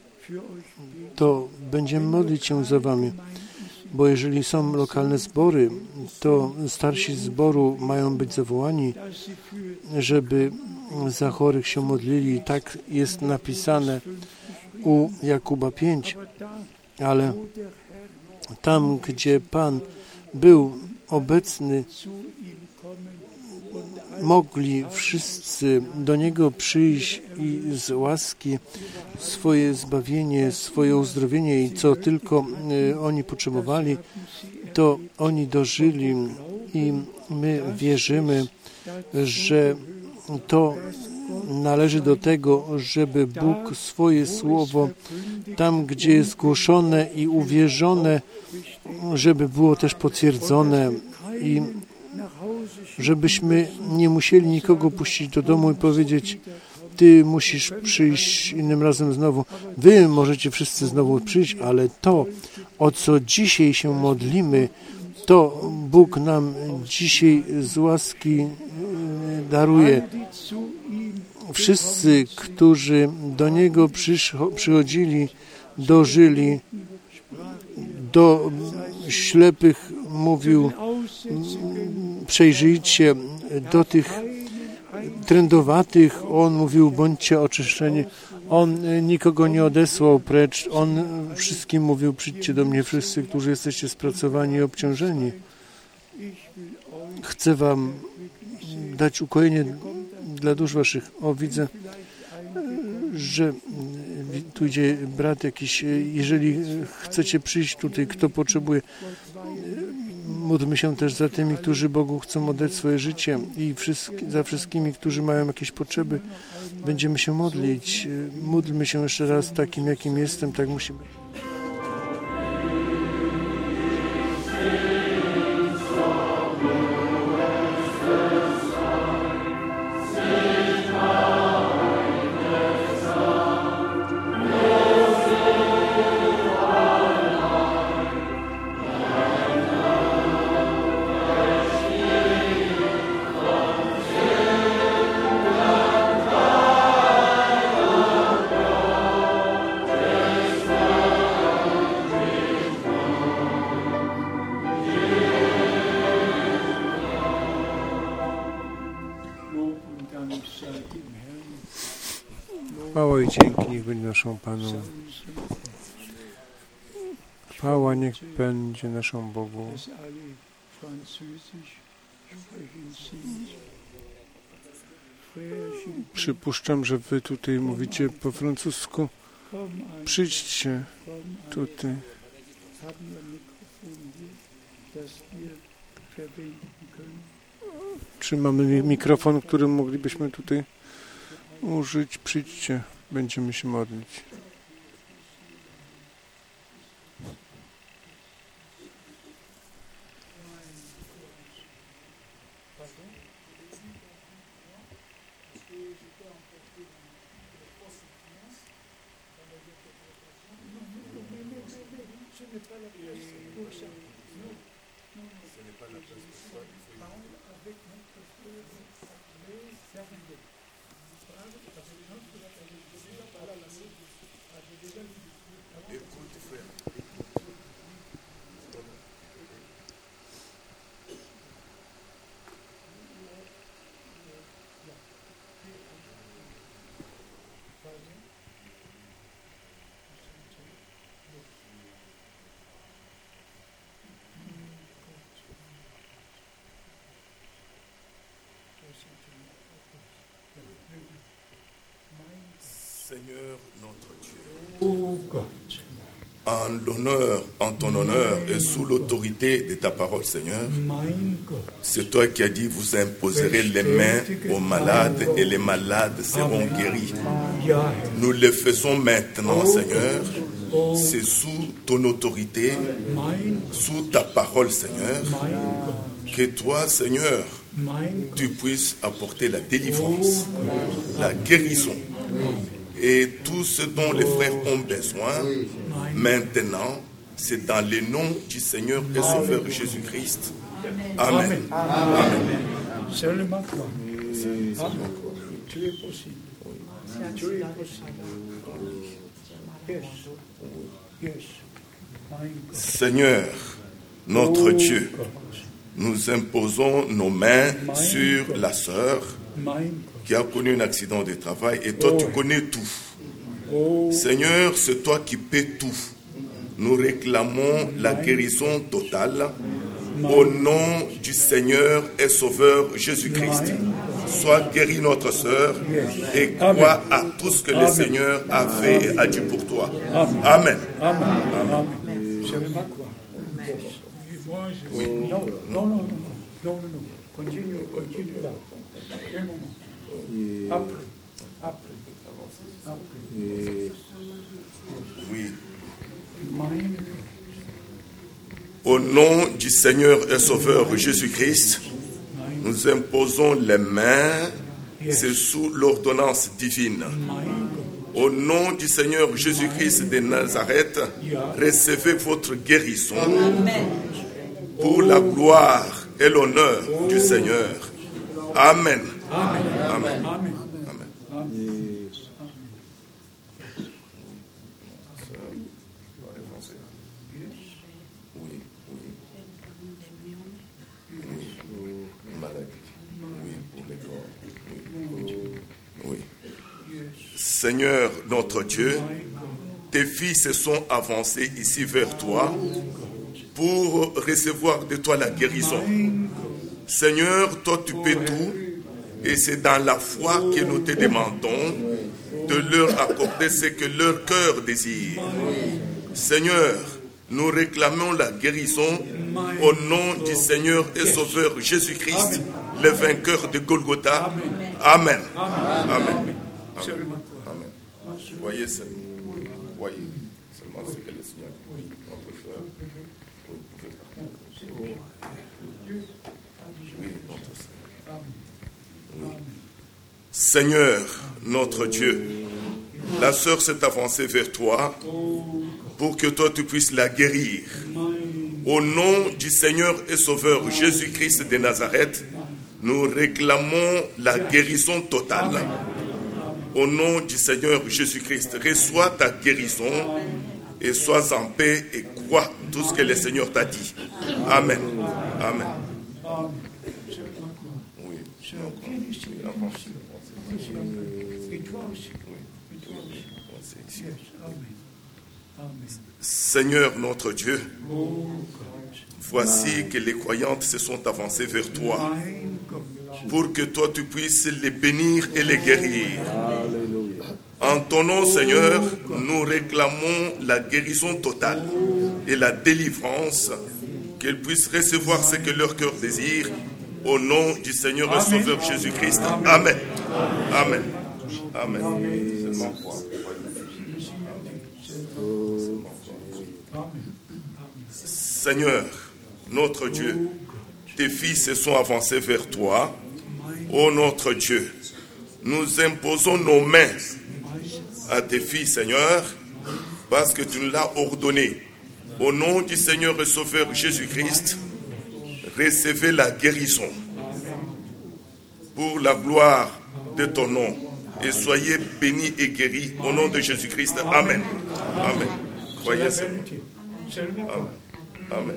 to będziemy modlić się za wami, bo jeżeli są lokalne zbory, to starsi zboru mają być zawołani, żeby za chorych się modlili. Tak jest napisane u Jakuba pięć, ale tam, gdzie Pan był obecny, mogli wszyscy do Niego przyjść i z łaski swoje zbawienie, swoje uzdrowienie i co tylko y, oni potrzebowali, to oni dożyli i my wierzymy, że to należy do tego, żeby Bóg swoje słowo tam, gdzie jest głoszone i uwierzone, żeby było też potwierdzone i żebyśmy nie musieli nikogo puścić do domu i powiedzieć: ty musisz przyjść innym razem znowu. Wy możecie wszyscy znowu przyjść, ale to, o co dzisiaj się modlimy, to Bóg nam dzisiaj z łaski daruje. Wszyscy, którzy do Niego przychodzili, dożyli, do ślepych mówił: przejrzyjcie, do tych trędowatych On mówił: bądźcie oczyszczeni. On nikogo nie odesłał precz. On wszystkim mówił: przyjdźcie do mnie wszyscy, którzy jesteście spracowani i obciążeni. Chcę wam dać ukojenie dla dusz waszych. O, widzę, że tu idzie brat jakiś. Jeżeli chcecie przyjść tutaj, kto potrzebuje, módlmy się też za tymi, którzy Bogu chcą oddać swoje życie i wszystki, za wszystkimi, którzy mają jakieś potrzeby. Będziemy się modlić. Módlmy się jeszcze raz takim, jakim jestem, tak musi być. Chwała i dzięki niech będzie naszą Panu. Chwała niech będzie naszą Bogu. Przypuszczam, że wy tutaj mówicie po francusku. Przyjdźcie tutaj. Czy mamy mikrofon, który moglibyśmy tutaj użyć? Przyjdźcie, będziemy się modlić. Seigneur notre Dieu, en l'honneur, en ton honneur et sous l'autorité de ta parole, Seigneur, c'est toi qui as dit: vous imposerez les mains aux malades et les malades seront guéris. Nous le faisons maintenant, Seigneur, c'est sous ton autorité, sous ta parole, Seigneur, que toi, Seigneur, tu puisses apporter la délivrance, la guérison et tout ce dont les frères ont besoin. Maintenant, c'est dans le nom du Seigneur et Sauveur Jésus-Christ. Amen. Amen. Seulement toi. Tu es possible. Tu es possible. Yes. Yes. Seigneur, notre Dieu, nous imposons nos mains sur la sœur qui a connu un accident de travail et toi tu connais tout. Seigneur, c'est toi qui paies tout. Nous réclamons la guérison totale au nom du Seigneur et Sauveur Jésus-Christ. Sois guéri notre sœur et crois à tout ce que le Seigneur a fait et a dit pour toi. Amen. Amen. Amen. Oui. Non, non, non, non, non, non, non. Continue, continue là. Un moment. Après, après, après. Oui. Au nom du Seigneur et Sauveur Jésus-Christ, nous imposons les mains, c'est sous l'ordonnance divine. Au nom du Seigneur Jésus-Christ de Nazareth, recevez votre guérison pour la gloire et l'honneur du Seigneur. Amen. Amen. Amen. Amen. Seigneur notre Dieu, tes filles se sont avancées ici vers toi pour recevoir de toi la guérison. Seigneur, toi tu peux tout et c'est dans la foi que nous te demandons de leur accorder ce que leur cœur désire. Seigneur, nous réclamons la guérison au nom du Seigneur et Sauveur Jésus-Christ, le vainqueur de Golgotha. Amen. Amen. Amen. Voyez seulement, voyez seulement ce que le Seigneur notre frère, vous pouvez partager. Oui, notre Seigneur. Oui. Seigneur, notre Dieu, la sœur s'est avancée vers toi pour que toi tu puisses la guérir. Au nom du Seigneur et Sauveur Jésus-Christ de Nazareth, nous réclamons la guérison totale. Au nom du Seigneur Jésus-Christ, reçois ta guérison et sois en paix et crois tout ce que le Seigneur t'a dit. Amen. Amen. Oui. Seigneur notre Dieu, voici que les croyantes se sont avancées vers toi pour que toi tu puisses les bénir et les guérir. En ton nom, Seigneur, nous réclamons la guérison totale et la délivrance, qu'elles puissent recevoir ce que leur cœur désire, au nom du Seigneur et Sauveur Jésus-Christ. Amen. Amen. Amen. Amen. Seigneur, notre Dieu, tes filles se sont avancées vers toi. Ô notre Dieu, nous imposons nos mains à tes filles, Seigneur, parce que tu nous l'as ordonné. Au nom du Seigneur et Sauveur Jésus-Christ, recevez la guérison pour la gloire de ton nom et soyez bénis et guéris au nom de Jésus-Christ. Amen. Amen. Croyez ça. Amen. Amen.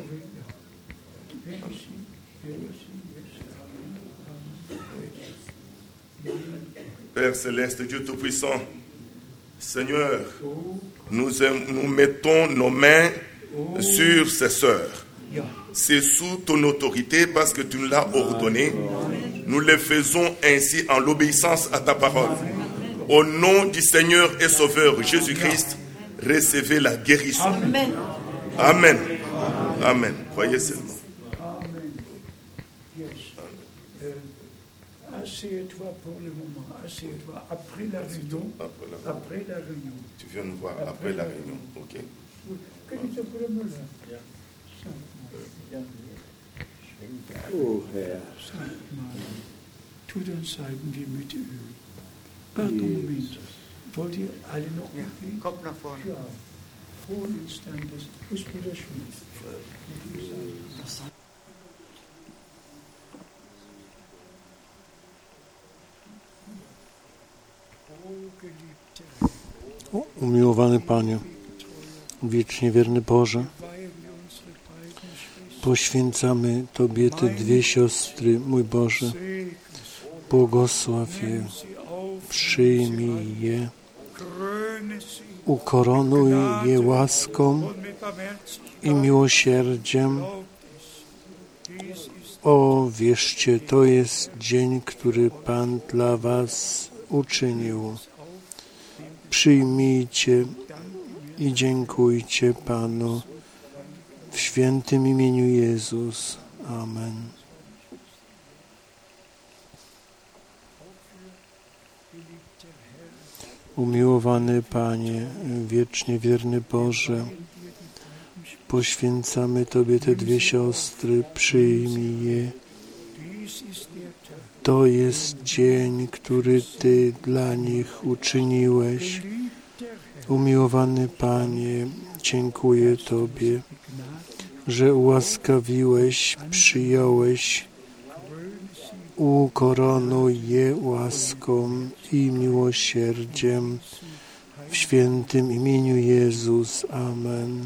Père Céleste, Dieu Tout-Puissant, Seigneur, nous, aim, nous mettons nos mains sur ces sœurs. C'est sous ton autorité parce que tu nous l'as ordonné. Nous le faisons ainsi en l'obéissance à ta parole. Au nom du Seigneur et Sauveur Jésus-Christ, recevez la guérison. Amen. Amen. Amen. Croyez seulement. Assieds-toi pour le moment. Assieds-toi après la réunion. Après la réunion. Tu viens nous voir après la réunion. Ok. Oh Herr. Tut uns zeigen, wie mit Öl. Pardon, Moment. Wollt ihr alle noch ja, kommt nach vorne. Ja. Frohen Standes. Ist wieder schön. Umiłowany Panie, wiecznie wierny Boże, poświęcamy Tobie te dwie siostry, mój Boże, błogosław je, przyjmij je, ukoronuj je łaską i miłosierdziem. O, wierzcie, to jest dzień, który Pan dla Was uczynił. Przyjmijcie i dziękujcie Panu w świętym imieniu Jezus. Amen. Umiłowany Panie, wiecznie wierny Boże, poświęcamy Tobie te dwie siostry, przyjmij je. To jest dzień, który Ty dla nich uczyniłeś. Umiłowany Panie, dziękuję Tobie, że ułaskawiłeś, przyjąłeś, ukoronuj je łaską i miłosierdziem w świętym imieniu Jezus. Amen.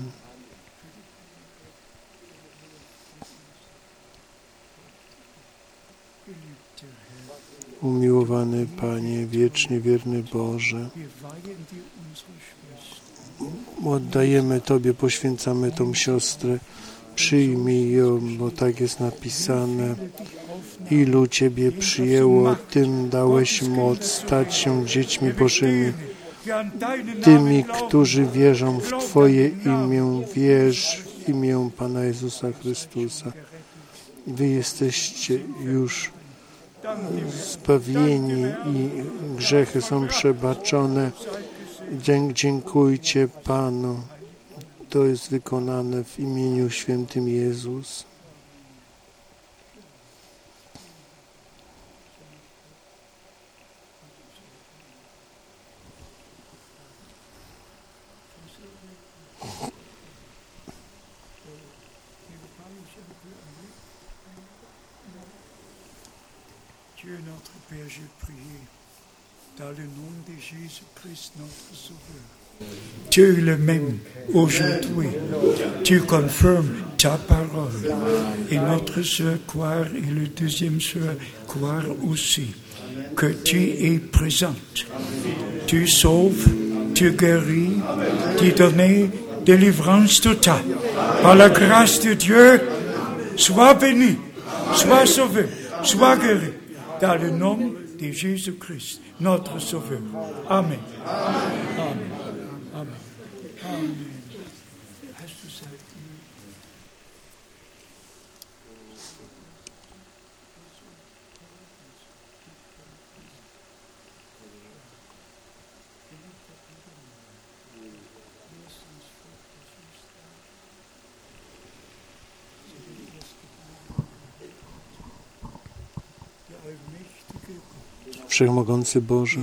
Umiłowany Panie, wiecznie wierny Boże, oddajemy Tobie, poświęcamy tą siostrę, przyjmij ją, bo tak jest napisane. Ilu Ciebie przyjęło, tym dałeś moc stać się dziećmi Bożymi. Tymi, którzy wierzą w Twoje imię, wierz w imię Pana Jezusa Chrystusa. Wy jesteście już zbawieni i grzechy są przebaczone. Dziękujcie Panu. To jest wykonane w imieniu świętym Jezus. Dieu notre Père, j'ai prié dans le nom de Jésus-Christ, notre Sauveur. Dieu est le même aujourd'hui. Tu confirmes ta parole. Et notre sœur croire et le deuxième sœur croire aussi que tu es présente. Tu sauves, tu guéris, tu donnes délivrance totale. Par la grâce de Dieu, sois béni, sois sauvé, sois guéri. Dans le nom de Jésus-Christ, notre Sauveur. Amen. Amen. Amen. Amen. Hast du Zeit? Wszechmogący Boże,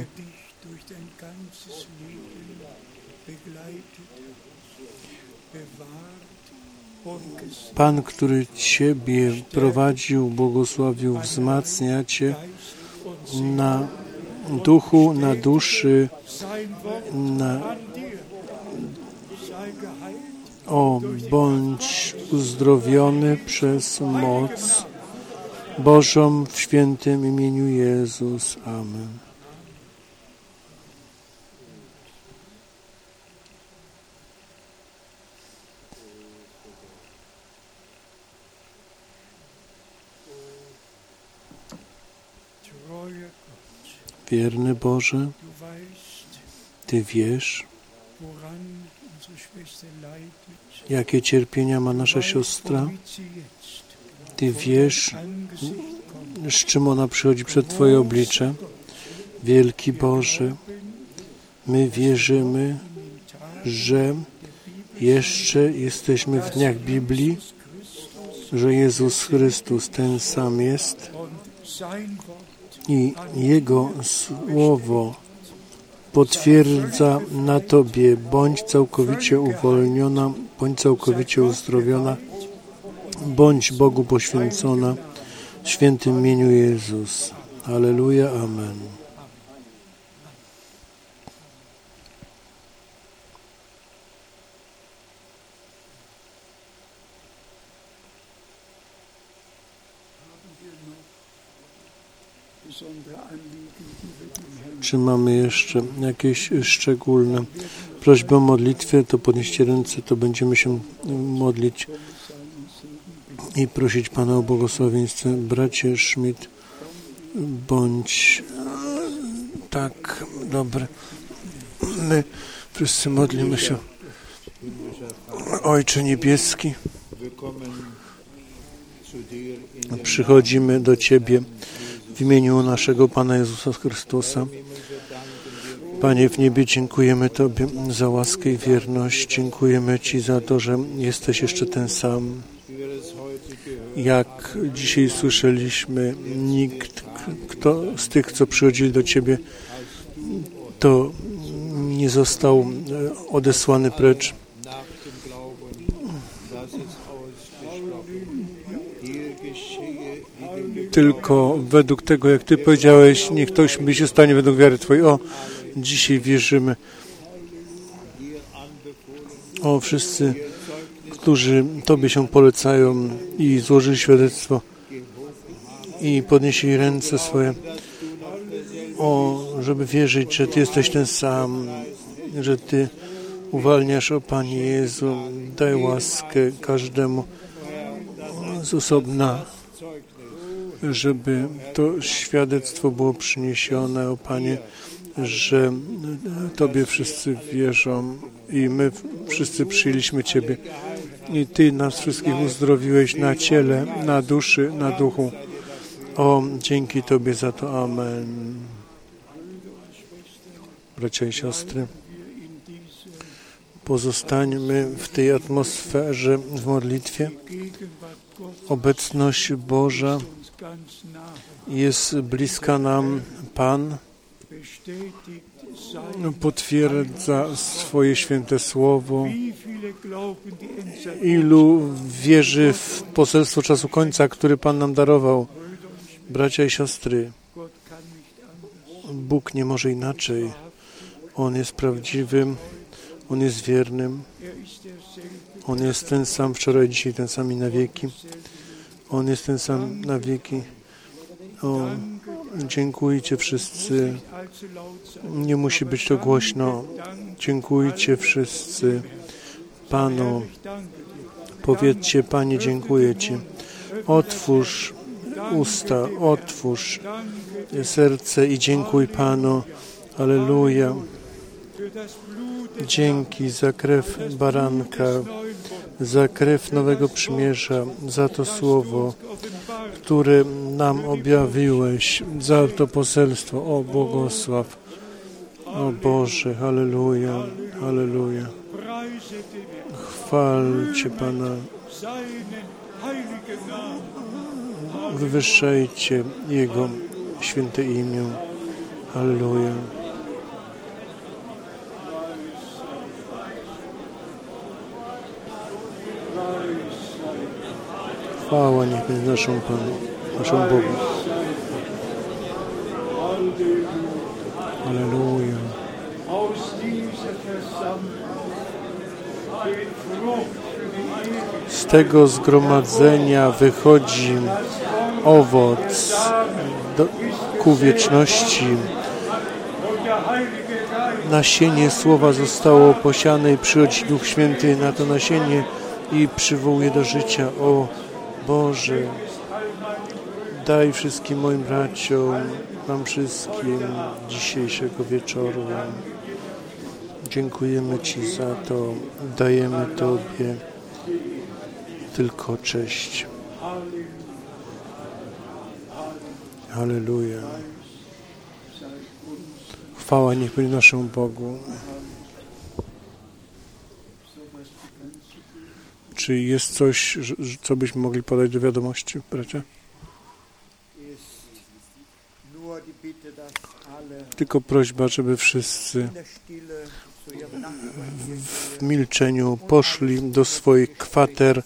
Pan, który Ciebie prowadził, błogosławił, wzmacnia Cię na duchu, na duszy, na... O, bądź uzdrowiony przez moc Bożą w świętym imieniu Jezus. Amen. Wierny Boże, Ty wiesz, jakie cierpienia ma nasza siostra. Ty wiesz, z czym ona przychodzi przed Twoje oblicze. Wielki Boże, my wierzymy, że jeszcze jesteśmy w dniach Biblii, że Jezus Chrystus ten sam jest i Jego Słowo potwierdza na Tobie, bądź całkowicie uwolniona, bądź całkowicie uzdrowiona, bądź Bogu poświęcona w świętym imieniu Jezus. Alleluja, amen. Czy mamy jeszcze jakieś szczególne prośby o modlitwę, to podnieście ręce, to będziemy się modlić i prosić Pana o błogosławieństwo. Bracie Schmidt, bądź tak dobry. My wszyscy modlimy się. Ojcze Niebieski, przychodzimy do Ciebie w imieniu naszego Pana Jezusa Chrystusa. Panie w niebie, dziękujemy Tobie za łaskę i wierność. Dziękujemy Ci za to, że jesteś jeszcze ten sam. Jak dzisiaj słyszeliśmy, nikt kto, z tych, co przychodzili do Ciebie, to nie został odesłany precz. Tylko według tego, jak Ty powiedziałeś, niech ktoś by się stanie według wiary Twojej. O, dzisiaj wierzymy. O, wszyscy, którzy Tobie się polecają i złożyli świadectwo i podnieśli ręce swoje, o, żeby wierzyć, że Ty jesteś ten sam, że Ty uwalniasz, o Panie Jezu, daj łaskę każdemu z osobna, żeby to świadectwo było przyniesione, o Panie, że Tobie wszyscy wierzą i my wszyscy przyjęliśmy Ciebie i Ty nas wszystkich uzdrowiłeś na ciele, na duszy, na duchu. O, dzięki Tobie za to. Amen. Bracia i siostry, pozostańmy w tej atmosferze w modlitwie. Obecność Boża jest bliska nam. Pan potwierdza swoje święte słowo. Ilu wierzy w poselstwo czasu końca, który Pan nam darował? Bracia i siostry, Bóg nie może inaczej. On jest prawdziwym, On jest wiernym. On jest ten sam wczoraj, dzisiaj, ten sam i na wieki. On jest ten sam na wieki. O, dziękujcie wszyscy. Nie musi być to głośno. Dziękujcie wszyscy Panu. Powiedzcie, Panie, dziękuję Ci. Otwórz usta, otwórz serce i dziękuj Panu. Alleluja. Dzięki za krew baranka, za krew nowego przymierza, za to słowo, które nam objawiłeś, za to poselstwo. O, błogosław. O Boże, halleluja, halleluja. Chwalcie Pana. Wywyższajcie Jego święte imię. Halleluja. Chwała niech będzie naszą Panu, naszą Bogu. Halleluja. Z tego zgromadzenia wychodzi owoc do, ku wieczności. Nasienie słowa zostało posiane i przychodzi Duch Święty na to nasienie i przywołuje do życia. O Boże, daj wszystkim moim braciom, nam wszystkim dzisiejszego wieczoru. Dziękujemy Ci za to, dajemy Tobie tylko cześć. Halleluja. Chwała niech będzie naszemu Bogu. Czy jest coś, co byśmy mogli podać do wiadomości, bracia? Tylko prośba, żeby wszyscy w milczeniu poszli do swoich kwater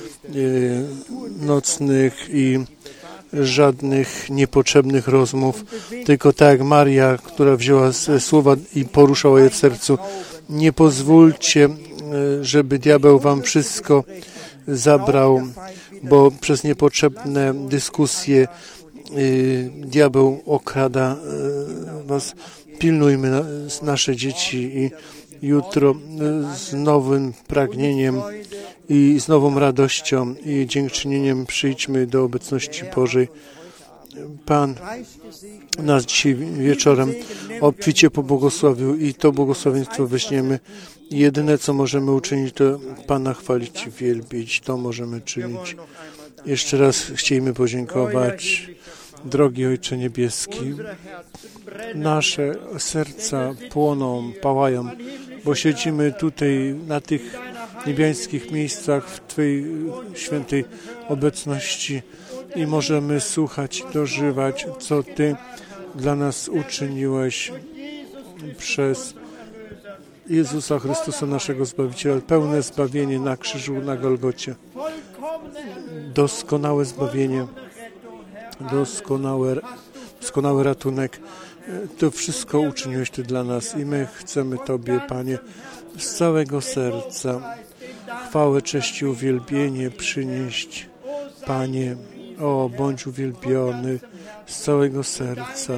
nocnych i żadnych niepotrzebnych rozmów, tylko tak jak Maria, która wzięła słowa i poruszała je w sercu. Nie pozwólcie, żeby diabeł wam wszystko zabrał, bo przez niepotrzebne dyskusje diabeł okrada was. Pilnujmy nasze dzieci i jutro z nowym pragnieniem i z nową radością i dziękczynieniem przyjdźmy do obecności Bożej. Pan nas dzisiaj wieczorem obficie pobłogosławił i to błogosławieństwo weźmiemy. Jedyne, co możemy uczynić, to Pana chwalić i wielbić. To możemy czynić. Jeszcze raz chcielibyśmy podziękować. Drogi Ojcze Niebieski, nasze serca płoną, pałają, bo siedzimy tutaj na tych niebiańskich miejscach w Twojej świętej obecności i możemy słuchać, dożywać, co Ty dla nas uczyniłeś przez Jezusa Chrystusa, naszego Zbawiciela. Pełne zbawienie na krzyżu, na Golgocie. Doskonałe zbawienie. Doskonały, doskonały ratunek. To wszystko uczyniłeś Ty dla nas i my chcemy Tobie, Panie, z całego serca chwałę, cześć i uwielbienie przynieść. Panie, o, bądź uwielbiony z całego serca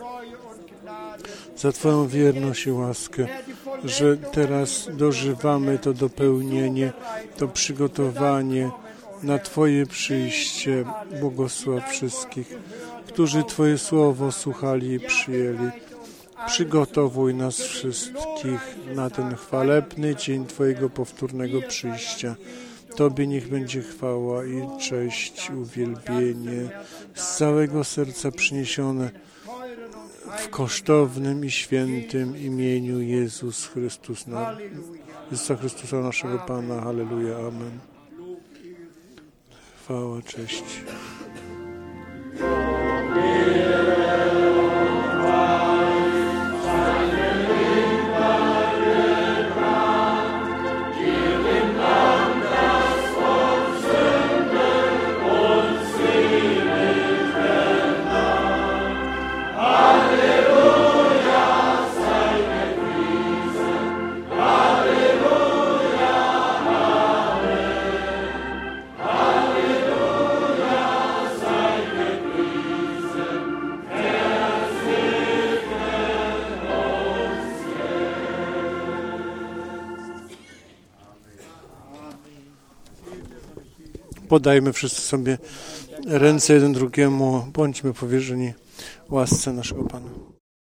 za Twoją wierność i łaskę, że teraz dożywamy to dopełnienie, to przygotowanie na Twoje przyjście. Błogosław wszystkich, którzy Twoje słowo słuchali i przyjęli. Przygotowuj nas wszystkich na ten chwalebny dzień Twojego powtórnego przyjścia. Tobie niech będzie chwała i cześć, uwielbienie z całego serca przyniesione w kosztownym i świętym imieniu Jezus Chrystus, na, Jezusa Chrystusa naszego Pana. Halleluja, amen. Chwała, cześć. Podajmy wszyscy sobie ręce jeden drugiemu, bądźmy powierzeni łasce naszego Pana.